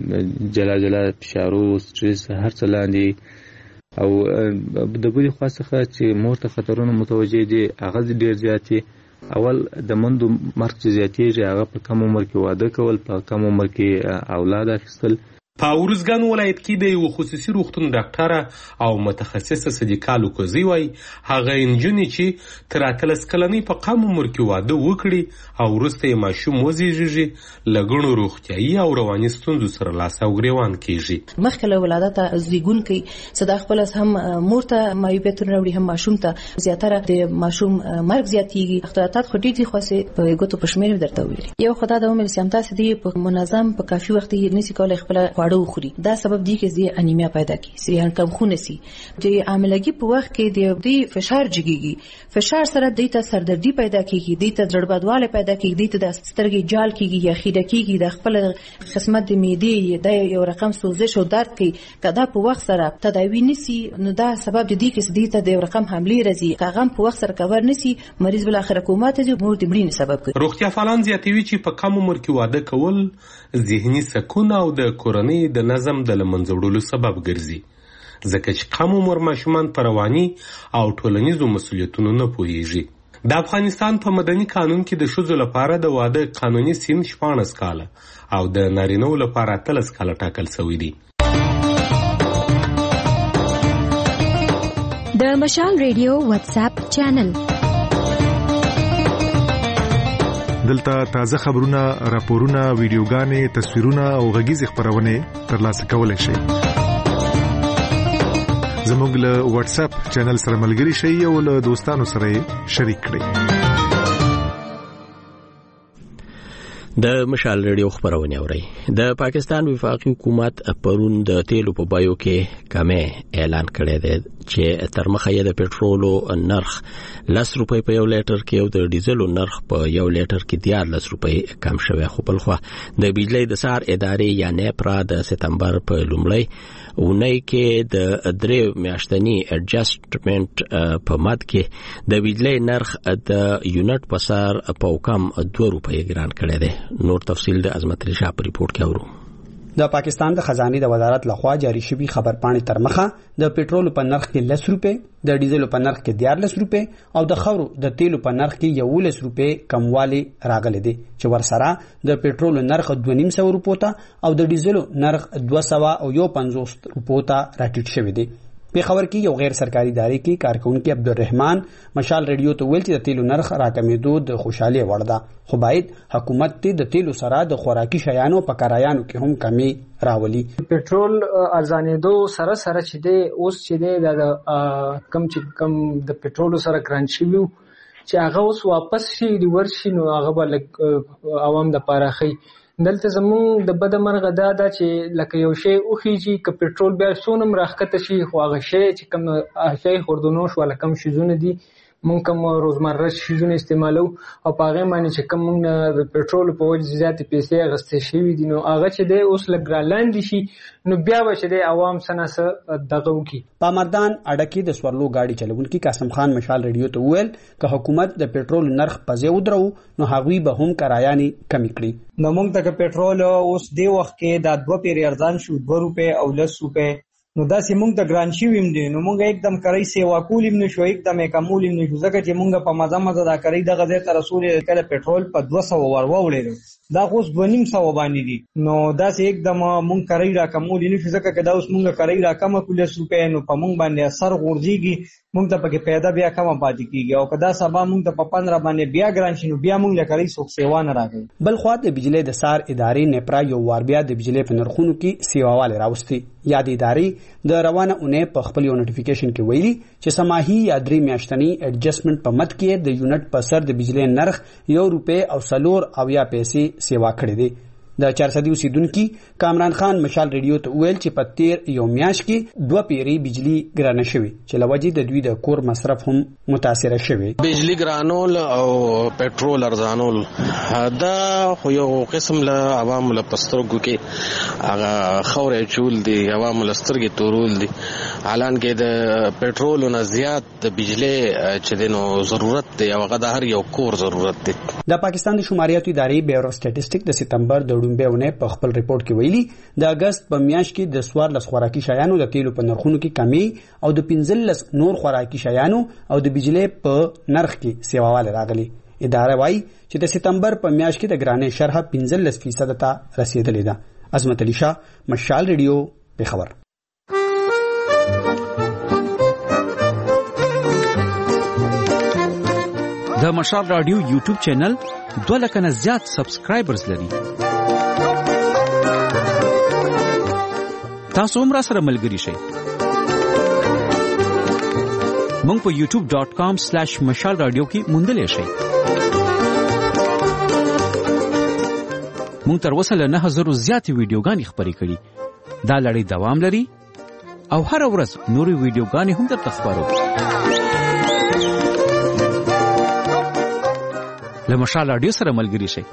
تر جلا جلا فشارو سټرس هر څه لاندې او د بلې خوا څخه چې مور ته خطرونه متوجه دي هغه ډېر زیات دي. اول د مندو مرګ چې زیاتېږي هغه په کم عمر کې واده کول، په کم عمر کې اولاد اخیستل، په ورزګان ولایت کې د یو خصوصي روغتون ډاکټره او متخصصه صدیقه لوکوزي وایي هغه انجونې چې تر اتلس کلنۍ په کم عمر کې واده وکړي او وروسته یې ماشوم وزېږېږي له ګڼو روغتیایي او رواني ستونزو سره لاس او ګرېوان کېږي. مخکې له ولادته زیږون کوي صدا خپل هم مور ته معیوبیتونه راوړي هم ماشوم ته زیاتره د ماشوم مرګ زیاتېږي. اختلالات خو ډېر دي خو په ګوتو په شمېر درته ویلي. یو خو دا د عمر سیمتاسې دی په منظم په کافي وخت کې نشي کولی خپل خواړه وخوري. دا سبب دی چې د انیمیا پیدا کی سریان کم خون سي د عاملګي په وخت کې د فشار جګيږي. فشار سره د ته سردردي پیدا کیږي د ته زړبادواله پیدا کیږي د ته سترګې جال کیږي یا خیډه کیږي د خپل قسمت د معدې د یو رقم سوزش او درد کوي. کدا په وخت سره تداوی نسی نو دا سبب دی چې د ته د یو رقم حمله راځي کاغم په وخت سره کور نسی مریض بل اخر حکومت دی مور د مړینې سبب کوي. روغتیا فعالان زیاتوي چې په کم عمر کې واده کول ذهني سکون او د کورنۍ د نظم د لمنځه وړلو سبب ګرځي ځکه چې کم عمر ماشومان په رواني او ټولنیزو مسؤلیتونو نه پوهیږي. د افغانستان په مدني قانون کې د ښځو لپاره د واده قانوني سن شپاړس کاله او د نارینه‌و لپاره اتلس کاله ټاکل شوی دی. د مشال ریډیو واتس اپ چینل دلته تازه خبرونه، راپورونه، ویډیوګانې، تصویرونه او غږیز خبرونه ترلاسه کولای شئ. زموږ له واتس اپ چینل سره ملګري شئ او له دوستانو سره شریک کړئ. د مشال ریډیو خبرونه اوري. د پاکستان وفاقي حکومت پرون د تیلو په بایو کې کمې اعلان کړی دی چې تر مخه یې د پټرولو نرخ لس روپۍ په یو لیټر کې او د ډیزلو نرخ په یو لیټر کې دیارلس روپۍ کم شوی. خو بل خو د بجلی د سار ادارې یا نیپرا د سپتمبر په لومړۍ اونۍ کې د درې میاشتنی اډجسټمنټ په مد کې د بجلی نرخ د یونټ په سر په کم دوه روپۍ ګران کړی دی. نور تفصیل د عظمت رشا په ریپورت کې اورو. د پاکستان د خزانه د وزارت لخوا جاری شوی خبر پاڼې تر مخه د پټرول په نرخ کې لس روپۍ، د ډیزل په نرخ کې دیارلس روپۍ او د خورو د تیلو په نرخ کې یولس روپۍ کموالی راغلی دی چې ورسره د پټرول نرخ دوه نیم سو روپۍ ته او د ډیزل نرخ دوه سو او یو پنځوس روپۍ ته راټیټ شوی دی. په خبر کې یو غیر سرکاري ادارې کې کارکونکو عبدالرحمن مشال ریډیو ته ویل چې د تیلو نرخ راکمېدو د خوشحالي وړ ده خو باید حکومت ته د تیلو سره د خوراکي شیانو په کرایانو کې هم کمی راولي. پټرول ارزانېدو سره سره چې دی اوس چې دی د کم چې کم د پټرول سره ګران شي چې هغه اوس واپس شي دی ورشي نو هغه بل عوام د پاره دلته زمون د بد مرغه دا دا چې لکه یو شی او خيږي ک پټرول بیا سونم راخته شي خو هغه شی چې کوم شی خوردونوش ولا کم شیزونه دي مونږ کوم روزمره شیزونه استعمالو او پاغه معنی چې کوم مونږ پټرول په وجه زیات پیسې غستې شي دي نو هغه چې دی اوس لګرالاند شي نو بیا به چې دی عوام سناسه دغه وکي. پامردان اډکی د سورلو گاډي چلونکي قاسم خان مشال ریډیو ته ویل ک حکومت د پټرول نرخ پځې ودرو نو هغوی به هم کرایانی کمی کړي. نو موږ ته پټرول اوس دی وخت کې د دوه پیری ارزان شو دوه روپے او لس روپے نو دا سي موږ ته ګران شي ویم دي نو موږ एकदम کرای سیوا کولیم نشو एकदम کمول نشو ځکه چې موږ په مزه مزه دا کرای دغه ځای ته رسول کله پټرول په دوه سو ور وړل دا اوس دوه نیم سو باندې دي نو دا سي एकदम موږ کرای را کمول نشو ځکه چې دا اوس موږ کرای را کم کول روپے نو په موږ باندې اثر غورځيږي موږ ته پکې پیدا بیا کم پاتې کیږي او کدا سبا موږ ته په پندرہ باندې بیا ګران شي نو بیا موږ لکړی سوک سیوا نه راغی. بل خو د بجلی د سار ادارې نیپرا یو وار بیا د بجلی په نرخونو کې سیواواله راوستي. یاد ادارې د روانه اونې په خپل یو نوټیفیکیشن کې ویلي چې سماهي یا درې میاشتنی اډجسټمنټ په مد کې د یونټ په سر د بجلی نرخ یو روپے او سلور او یا پیسې سیوا کړې دي. د چار صدی اوسیدونکو کامران خان مشال ریډیو ته ویل چې په تیر یو میاشت کې دوه پیری بجلی ګرانه شوی چې لوجې د دوی د کور مصرف هم متاثر شوی. بجلی ګرانول او پټرول ارزانول دا خو یو قسم له عوام له پسترګو کې هغه خورې چول دي عوام له سترګې تورول دي حالان کې د پټرول نه زیات د بجلی چې دنو ضرورت دی او هغه د هر یو کور ضرورت دی. د پاکستان د شماریاتو ادارې بیورو سټټیسټیک د سپتمبر د ډومبهونه په خپل ریپورت کې ویلي د اگست په میاشت کې د سوار لس خوراکي شیانو د تیلو په نرخونو کې کمی او د پنځلس نور خوراکي شیانو او د بجلی په نرخ کې سیواواله راغلي. اداره وايي چې د سپتمبر په میاشت کې د ګرانې شرح پنځلس فیصد ته رسیدلې ده عظمت علي شاه، مشال ریډیو، پیښور. د مشال رادیو یوټیوب چینل دوه لک نه زیات سبسکرایبرز لري. تاسو هم را سره ملګري شئ. مونږ په یوټیوب ډاٹ کام سلیش مشال رادیو کې موندلی شئ. مونږ تر اوسه له نه زرو زیاتې ویډیوګانې خپرې کړي. دا لړۍ دوام لري او هره ورځ نورې ویډیوګانې هم درته خپرو. له مشال رادیو سره ملګري شئ.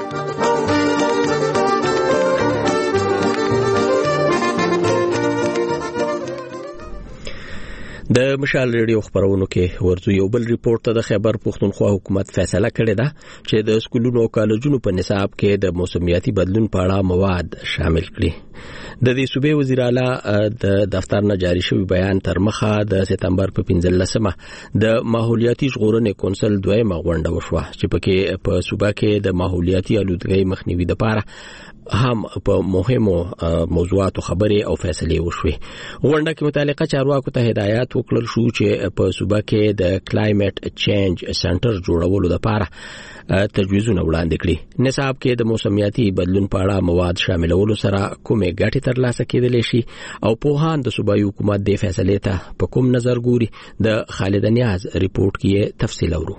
د مشال ریډیو خبرونو کې ورځو یو بل ریپورت ته د خیبر پښتونخوا حکومت فیصله کړې ده چې د سکولونو او کالجونو په نصاب کې د موسمیاتي بدلون په اړه مواد شامل کړي. د دې صوبې وزیر اعلی د دفتر نه جاری شوی بیان تر مخه د سپتمبر په پنځلسمه د ماحولیاتي ژغورنې کونسل دویمه غونډه وشوه چې پکې په صوبه کې د ماحولیاتي آلودګۍ مخنیوي لپاره هم په مهمو موضوعاتو خبرې او فیصلې وشوي. غونډه کې متعلقه چارواکو ته هدایت وکړل شو چې په صوبه کې د کلایمټ چینج سنټر جوړولو لپاره تجویزونه وړاندې کړي. نصاب کې د موسمیاتي بدلون په اړه مواد شاملولو سره کومې ګټې ترلاسه کېدلی شي او پوهان د صوبایي حکومت د فیصلې ته په کوم نظر ګوري. د خالد نیاز ریپورت کې تفصیل اورو.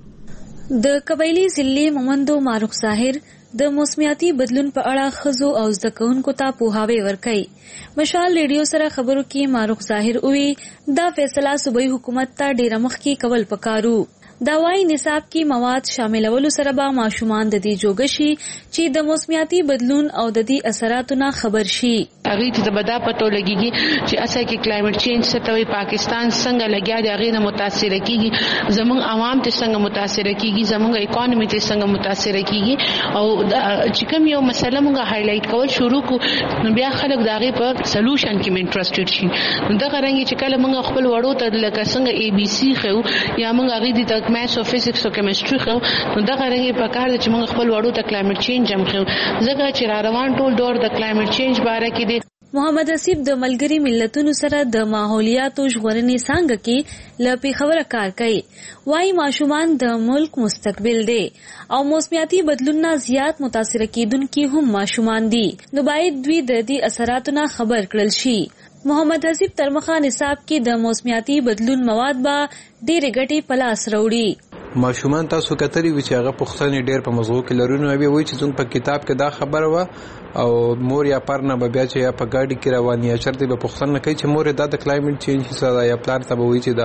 د قبایلی ضلع مومندو ماروخ ظاهر د موسمیاتي بدلون په اړه خزو او زدهکوونکو ته پوهاوی ورکړي. مشال ریډیو سره خبرو کې ماروخ ظاهر وی دا فیصله صوبایي حکومت ته ډیر مخکې کول پکارو. دا وايي نصاب کې مواد شاملولو سره به ماشومان د دې جوګ شي چې د موسمیاتي بدلون او د دې اثراتو نه خبر شي. هغه ته بدا پته لګيږي چې اصل کې کلایمټ چینج ستوي پاکستان څنګه لګیا دی، هغه نه متاثر کیږي، زموږ عوام ته څنګه متاثر کیږي، زموږ اکانومي ته څنګه متاثر کیږي. او چې کوم یو مسله موږ هایلایټ کول شروع کو نو بیا خلک داغه په سولوشن کې انټرېسټډ شي. دا غرانګي چې کله موږ خپل وړو ته لکه څنګه ای بي سي خو یا موږ هغه دي د میث او فزکس او کیمستري خو نو دا غرانګي په کار چې موږ خپل وړو ته کلایمټ چینج هم خو زګه چې را روان ټول دور د کلایمټ چینج باره کې دي. محمد حسیب د ملګری ملتونو سره د ماحولیاتو ژغورنې څنګه کې لپی خبره کار کوي. وايي ماشومان د ملک مستقبل دی او موسمیاتي بدلون نه زیات متاثر کیدونکي هم ماشومان دي، نو باید دوی د دې اثراتو نه خبر کړل شي. محمد حسیب ترمخه نصاب کې د موسمیاتي بدلون مواد به ډېر غټي پلاس وروړي. ماشومان تاسو کتري وی چې هغه پښتني ډېر په موضوع کې لرونه وي وای چې څنګه په کتاب کې دا خبره و او مور یا پرنه به بیا چې یا په ګاډي کې رواني یا چرته به پښتنه کوي چې مور دا د کلایمټ چینج سره یا پلان ته وای چې دا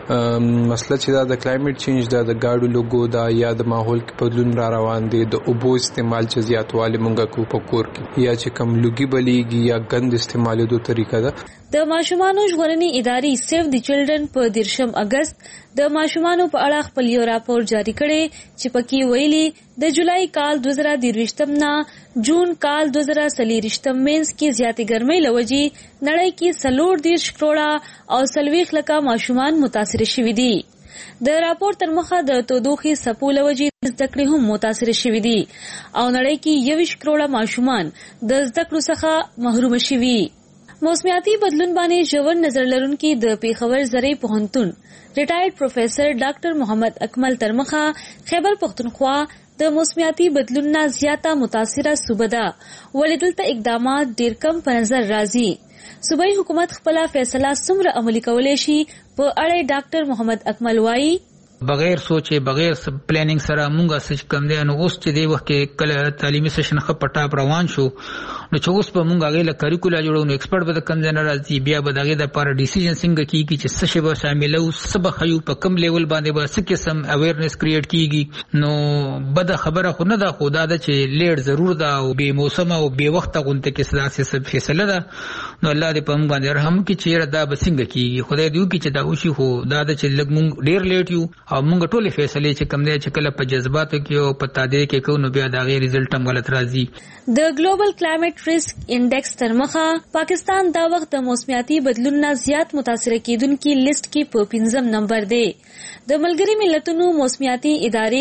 مسله چې دا د کلایمټ چینج دا د ګاډو لوګو دا یا د ماحول کې بدلون را روان دي، د اوبو استعمال چې زیاتواله مونږه کو په کور کې یا چې کم لوګي بلیږي یا غند استعمالولو طریقه ده. د ماشومانو ژغورنې ادارې سیو دی چلډرن په دیرشم اگست د ماشومانو په اړه خپل یو راپور جاری کړي چې پکې ویلي د جولای کال دوه زره درویشتم نه جون کال دوه زره څلوېښتم مینس کې زیاتې ګرمۍ لوجي نړۍ کې څلور دېرش کروڑه او څلوېښت لکه ماشومان متاثر شوي دي. د راپور تر مخه د تودوخې څپو لوجي زده کړې هم متاثر شوي دي او نړۍ کې یویشت کروڑه ماشومان د زده کړو څخه محروم شوي. موسمیاتي بدلون باندې ژور نظر لرونکي د پیښور زرعي پوهنتون ریټایرډ پروفیسر ډاکټر محمد اکمل ترمخه خیبر پښتونخوا د موسمیاتي بدلون نه زیاته متاثره صوبه ده، ولې دلته اقدامات ډېر کم په نظر راځي. صوبایي حکومت خپل فیصله څومره عملي کولای شي په اړه ډاکټر محمد اکمل وایي بغیر سوچې بغیر پلانینګ سره مونږه سچ کم دی. نو اوس چې دی وخت کې کله تعلیمي سیشن خپ پټاپ روان شو نو چې اوس په مونږه غیله کریکولا جوړو نو ایکسپرټ به کم ځای نه راځي، بیا به دغه د لپاره ډیسیژن څنګه کیږي چې څه شی به شاملو سبا خيو په کم لیول باندې به څه قسم اویرنس کریټ کیږي. نو بد خبره خو نه ده، خدا ده چې لیډ ضرور ده او به موسم او به وخت غونته کې سلاسه سب فیصله ده. نو الله دې په موږ باندې رحم وکړي چې دا به څنګه کیږي. خدای دې وکړي چې دا وشي، خو دا ده چې لږ مونږ ډیر لیټ یو او مونږ ټولې فیصلې چې کم دی چې کله په جذباتو کې او په تادې کې کو نو بیا دا غیر رزلټ هم غلط راځي. د ګلوبل کلایمټ ریسک انډیکس ترمخه پاکستان دا وخت د موسمیاتي بدلون نه زیات متاثر کیدونکو لیست کې په پنځم نمبر دی. د ملګری ملتونو موسمیاتي ادارې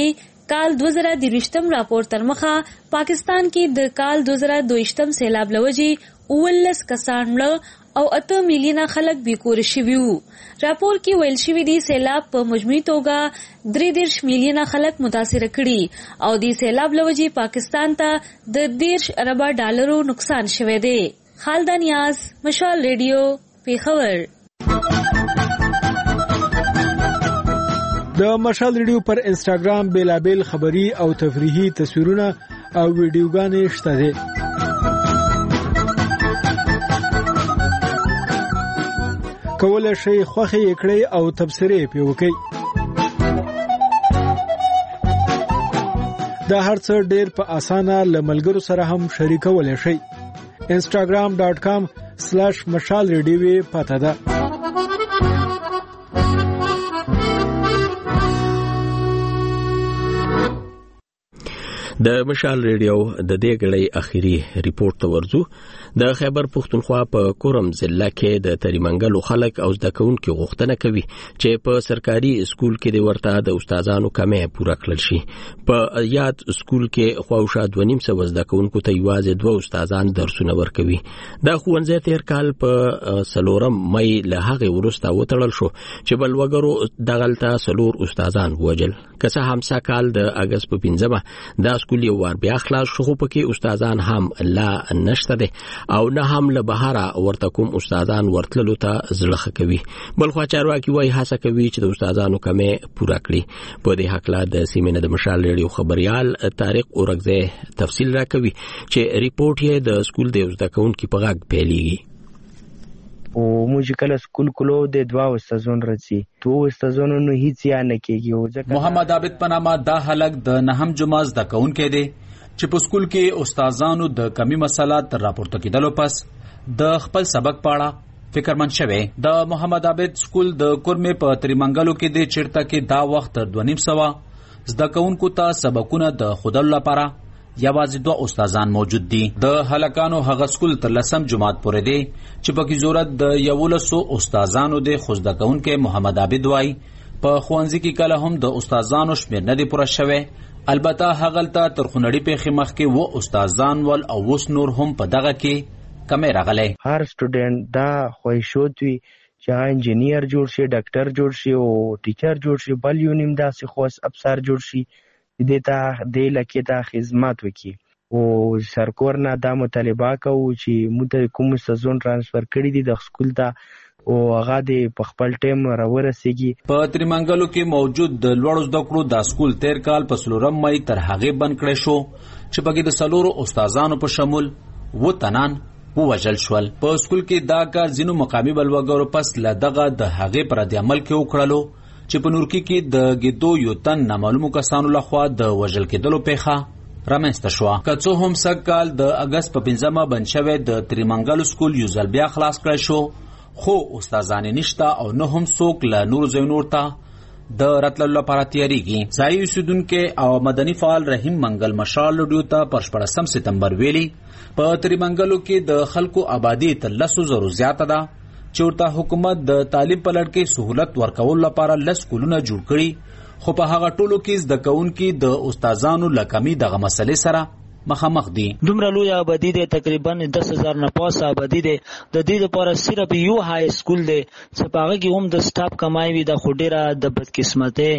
کال دوه زره درویشتم راپور تر مخه پاکستان کې د کال دوه زره دویشتم سیلاب لوجي اولس کسان مړه او اته میلیونه خلک بیکور شوي وو. راپور کې ویل شوي دي سیلاب په مجموعي توګه درې دېرش میلیونه خلک متاثره کړي او د سیلاب لوجي پاکستان ته د دېرش اربه ډالرو نقصان شوی دی. خالده نیاز، مشال ریډیو، پیښور. د مشال ریډیو پر انسټاګرام بیلابیل خبری او تفریحي تصویرونه او ویډیوګانې شته دي. کولای شئ خوښه یې کړئ او تبصرې پې وکړئ. دا هر څه ډېر په اسانه له ملګرو سره هم شریکولی شئ. انسټاګرام ډاټ کام سلیش مشال ریډیو یې پته ده. د مشال ریډیو د دې غړي اخیری ریپورت ته ورځو. د خیبر پښتونخوا په کورم ضلع کې د تریمنګلو خلک او زده کوونکو غوښتنه کوي چې په سرکاري اسکول کې د ورته د استادانو کمې پوره کړل شي. په یاد اسکول کې خواوشا دوه نیم سو زده کوونکو ته یوازې دوه استادان درسونه ورکوي. دا ښوونځی تیر کال په سلورم مې له هغه وروسته وتړل شو چې بل وګړو دغلته سلور استادان وجل. که څه هم سکهال د اگست په پنځمه دا اسکول یو وار بیا خلاص شو، خو پکې استادان هم لا نشته دي او نه هم له بهره ورته کوم استادان ورتللو ته زړه کوي. بل خو چارواکي وایي هڅه کوي چې د استادانو کمې پوره کړي. په دې حق لا د سیمینه د مشال ریډیو خبريال طارق اورګزه تفصیل راکوي چې ریپورت یې د اسکول د زده کوونکو په غږ پیلېږي. او موږ کله سکول کولو د دوا استادون راځي تو استادونو نو هیڅ یا نه کېږي. محمد عابد پنامه دا هلک د نهم جماعت زده کوونکی دی چې په سکول کې استادانو د کمی مسله تر راپورته کېدلو پس د خپل سبق پاړه فکرمند شوی. د محمد عابد سکول د کورمې په تریمنګلو کې دی چیرته کې دا وخت تر دوه نیم سوه زده کوونکو ته سبقونه د خودلو لپاره یوازې دوه استادان موجود دي. د هلکانو هغه سکول تر لسم جماعت پورې دی چې پکې ضرورت د یولسو استادانو دی. خو زده کوونکی محمد عابد وایي په ښوونځي کې کله هم د استادانو شمېر نه دی پوره شوی. البته هغلته تر خونړي پیښې مخکې و استادان ول او اوس نور هم په دغه کې کمې راغلی. هر سټوډنټ دا خواهشوت وي چې انجینیر جوړ شي، ډاکټر جوړ شي او ټیچر جوړ شي، بل یو نیم داسې خاص افسر جوړ شي دې ته دې لکه ته خدمت وکړي. او سرکور نه دا مطالبه کوو چې موږ کوم سزون ترانسفر کړی دي د سکول ته او هغه د په خپل ټیم راورسیږي. په تریمنګلو کې موجود د لوړو زده کړو د سکول تیر کال په سلورم مې تر هغه بند کړی شو چې پکې د سلورو استادانو په شمول و تنان ووجل شول. په سکول کې دا کار ځینو مقامي بلوګرو پس له دغه د هغې پر د عمل کې وکړلو چې په نورکي کې د ګیدو یو تن نامعلومو کسانو لخوا د وژل کېدلو پیښه رامنځته شوه. که څه هم سږ کال د اګست په پنځمه بند شوی د تریمنګلو سکول یو ځل بیا خلاص کړی شو، خو استادانې نشته او نه هم څوک له نورو ځایونو ورته د راتللو لپاره تیاریږي. ځایي اوسېدونکي او مدني فعال رحیم منګل مشال ریډیو ته پر شپاړسم سپتمبر ویلي په تریمنګلو کې د خلکو آبادي تر لسو زرو زیاته ده چې ورته حکومت د تعلیم په لړ کې سهولت ورکولو لپاره لس سکولونه جوړ کړي، خو په هغه ټولو کې زده کوونکي د استادانو له کمي دغه مسلې سره مخامخ دي. دومره لوی آبادي دی، تقریبا دس هزار نه پاسه آبادي دی. د دې لپاره صرف یو های سکول دی چې په هغه کې هم د سټاف کمای وي. د خو ډېره د بدقسمتۍ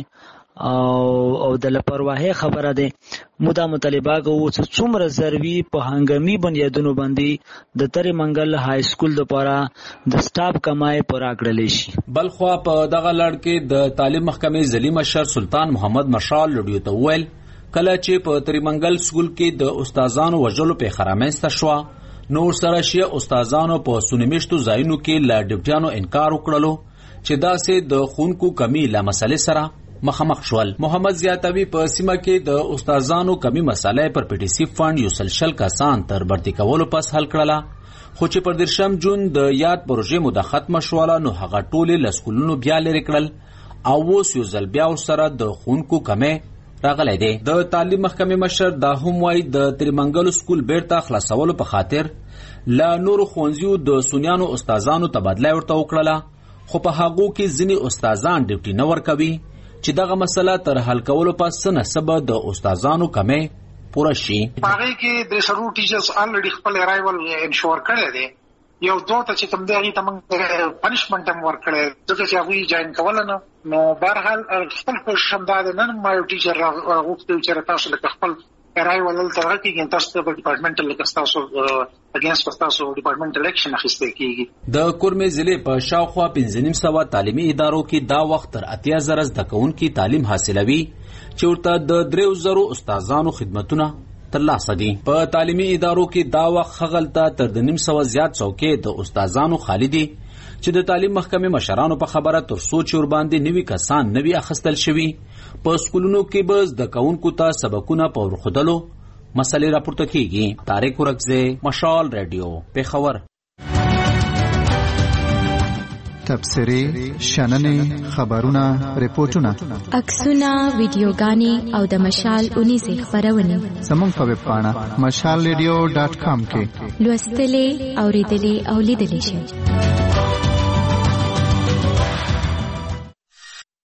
او او د لاپرواهۍ خبره ده. مو دا مطالبه کوو چې څومره ضروري په هنګامي بنیادونو باندې د تریمنګل های سکول لپاره د سټاف کمای پوره کړل شي. بلخوا په دغه لړ کې د تعلیم محکمې ځلي مشر سلطان محمد مشال ریډیو ته وویل کله چې په تریمنګل سکول کې د استادانو وژلو پیښه رامنځته شوه نو ورسره شیه استادانو په سونیمیشتو ځایونو کې له ډیوټیانو انکار وکړلو چې داسې د خونکو کمی له مسلې سره مخامخ شول. محمد زیاتوي په سیمه کې د استادانو کمی مسله پر پی ټي سی فند یو سل شل کسان تر برتی کولو پس حل کړله، خو چې پر درشم جون د یاد پروژې مده ختم شواله نو هغه ټولې لسکولونو بیا لري کړل او اوس یو ځل بیا سره د خونکو کمی راغلی دی. د تعلیم محکمې مشر دا هم وایي د تریمنګلو سکول بیرته خلاصولو په خاطر له نورو ښوونځیو د سونیانو استادانو تبادله ورته وکړله، خو په هغو کې ځینې استادان ډیوټي نه ورکوي چې دغه مسله تر حل کولو پس نسبه د استادانو کمې پوره شي. هغه کې د سرو ټیچرز الریډي خپل ارایول انشور کړی دی. یو دوه ته چې کوم دی هغه ته موږ پنیشمنت هم ورکړی ځکه چې هغه جاین کول نه نو بهرحال خپل کوشش هم دا نن ما یو ټیچر راغوښتل چې تاسو له خپل ارایول تر کې تاسو په ډپارټمنټل کې تاسو اگینست تاسو ډپارټمنټل اکشن اخیسته کیږي. د کورمې ضلع په شاوخوا پنځه نیم سوه تعلیمي ادارو کې دا وخت تر اتیا زره زده کوونکي تعلیم حاصلوي چې ورته د دریو زرو استادانو خدمتونه ترلاسه دي. په تعلیمي ادارو کې دا وخت هغلته تر د نیم سوه زیات څوکۍ د استادانو خالی دي چې د تعلیم محکمې مشرانو په خبره تر سوچ ور باندې نوي کسان نوي اخستل شوي. په سکولونو کې به زده کوونکو ته سبقونه په ورښودلو مسلې راپورته کیږي. طارق ورکزی، مشال ریډیو، پیښور. تبصرې، شننې، خبرونه، ریپورتونه، عکسونه، ویډیوګانې او د مشال اونیزې خبرونه زموږ په ویب پاڼه مشال ریډیو ډاټ کام کې لوستلې، اوریدلې او لیدلې شئ.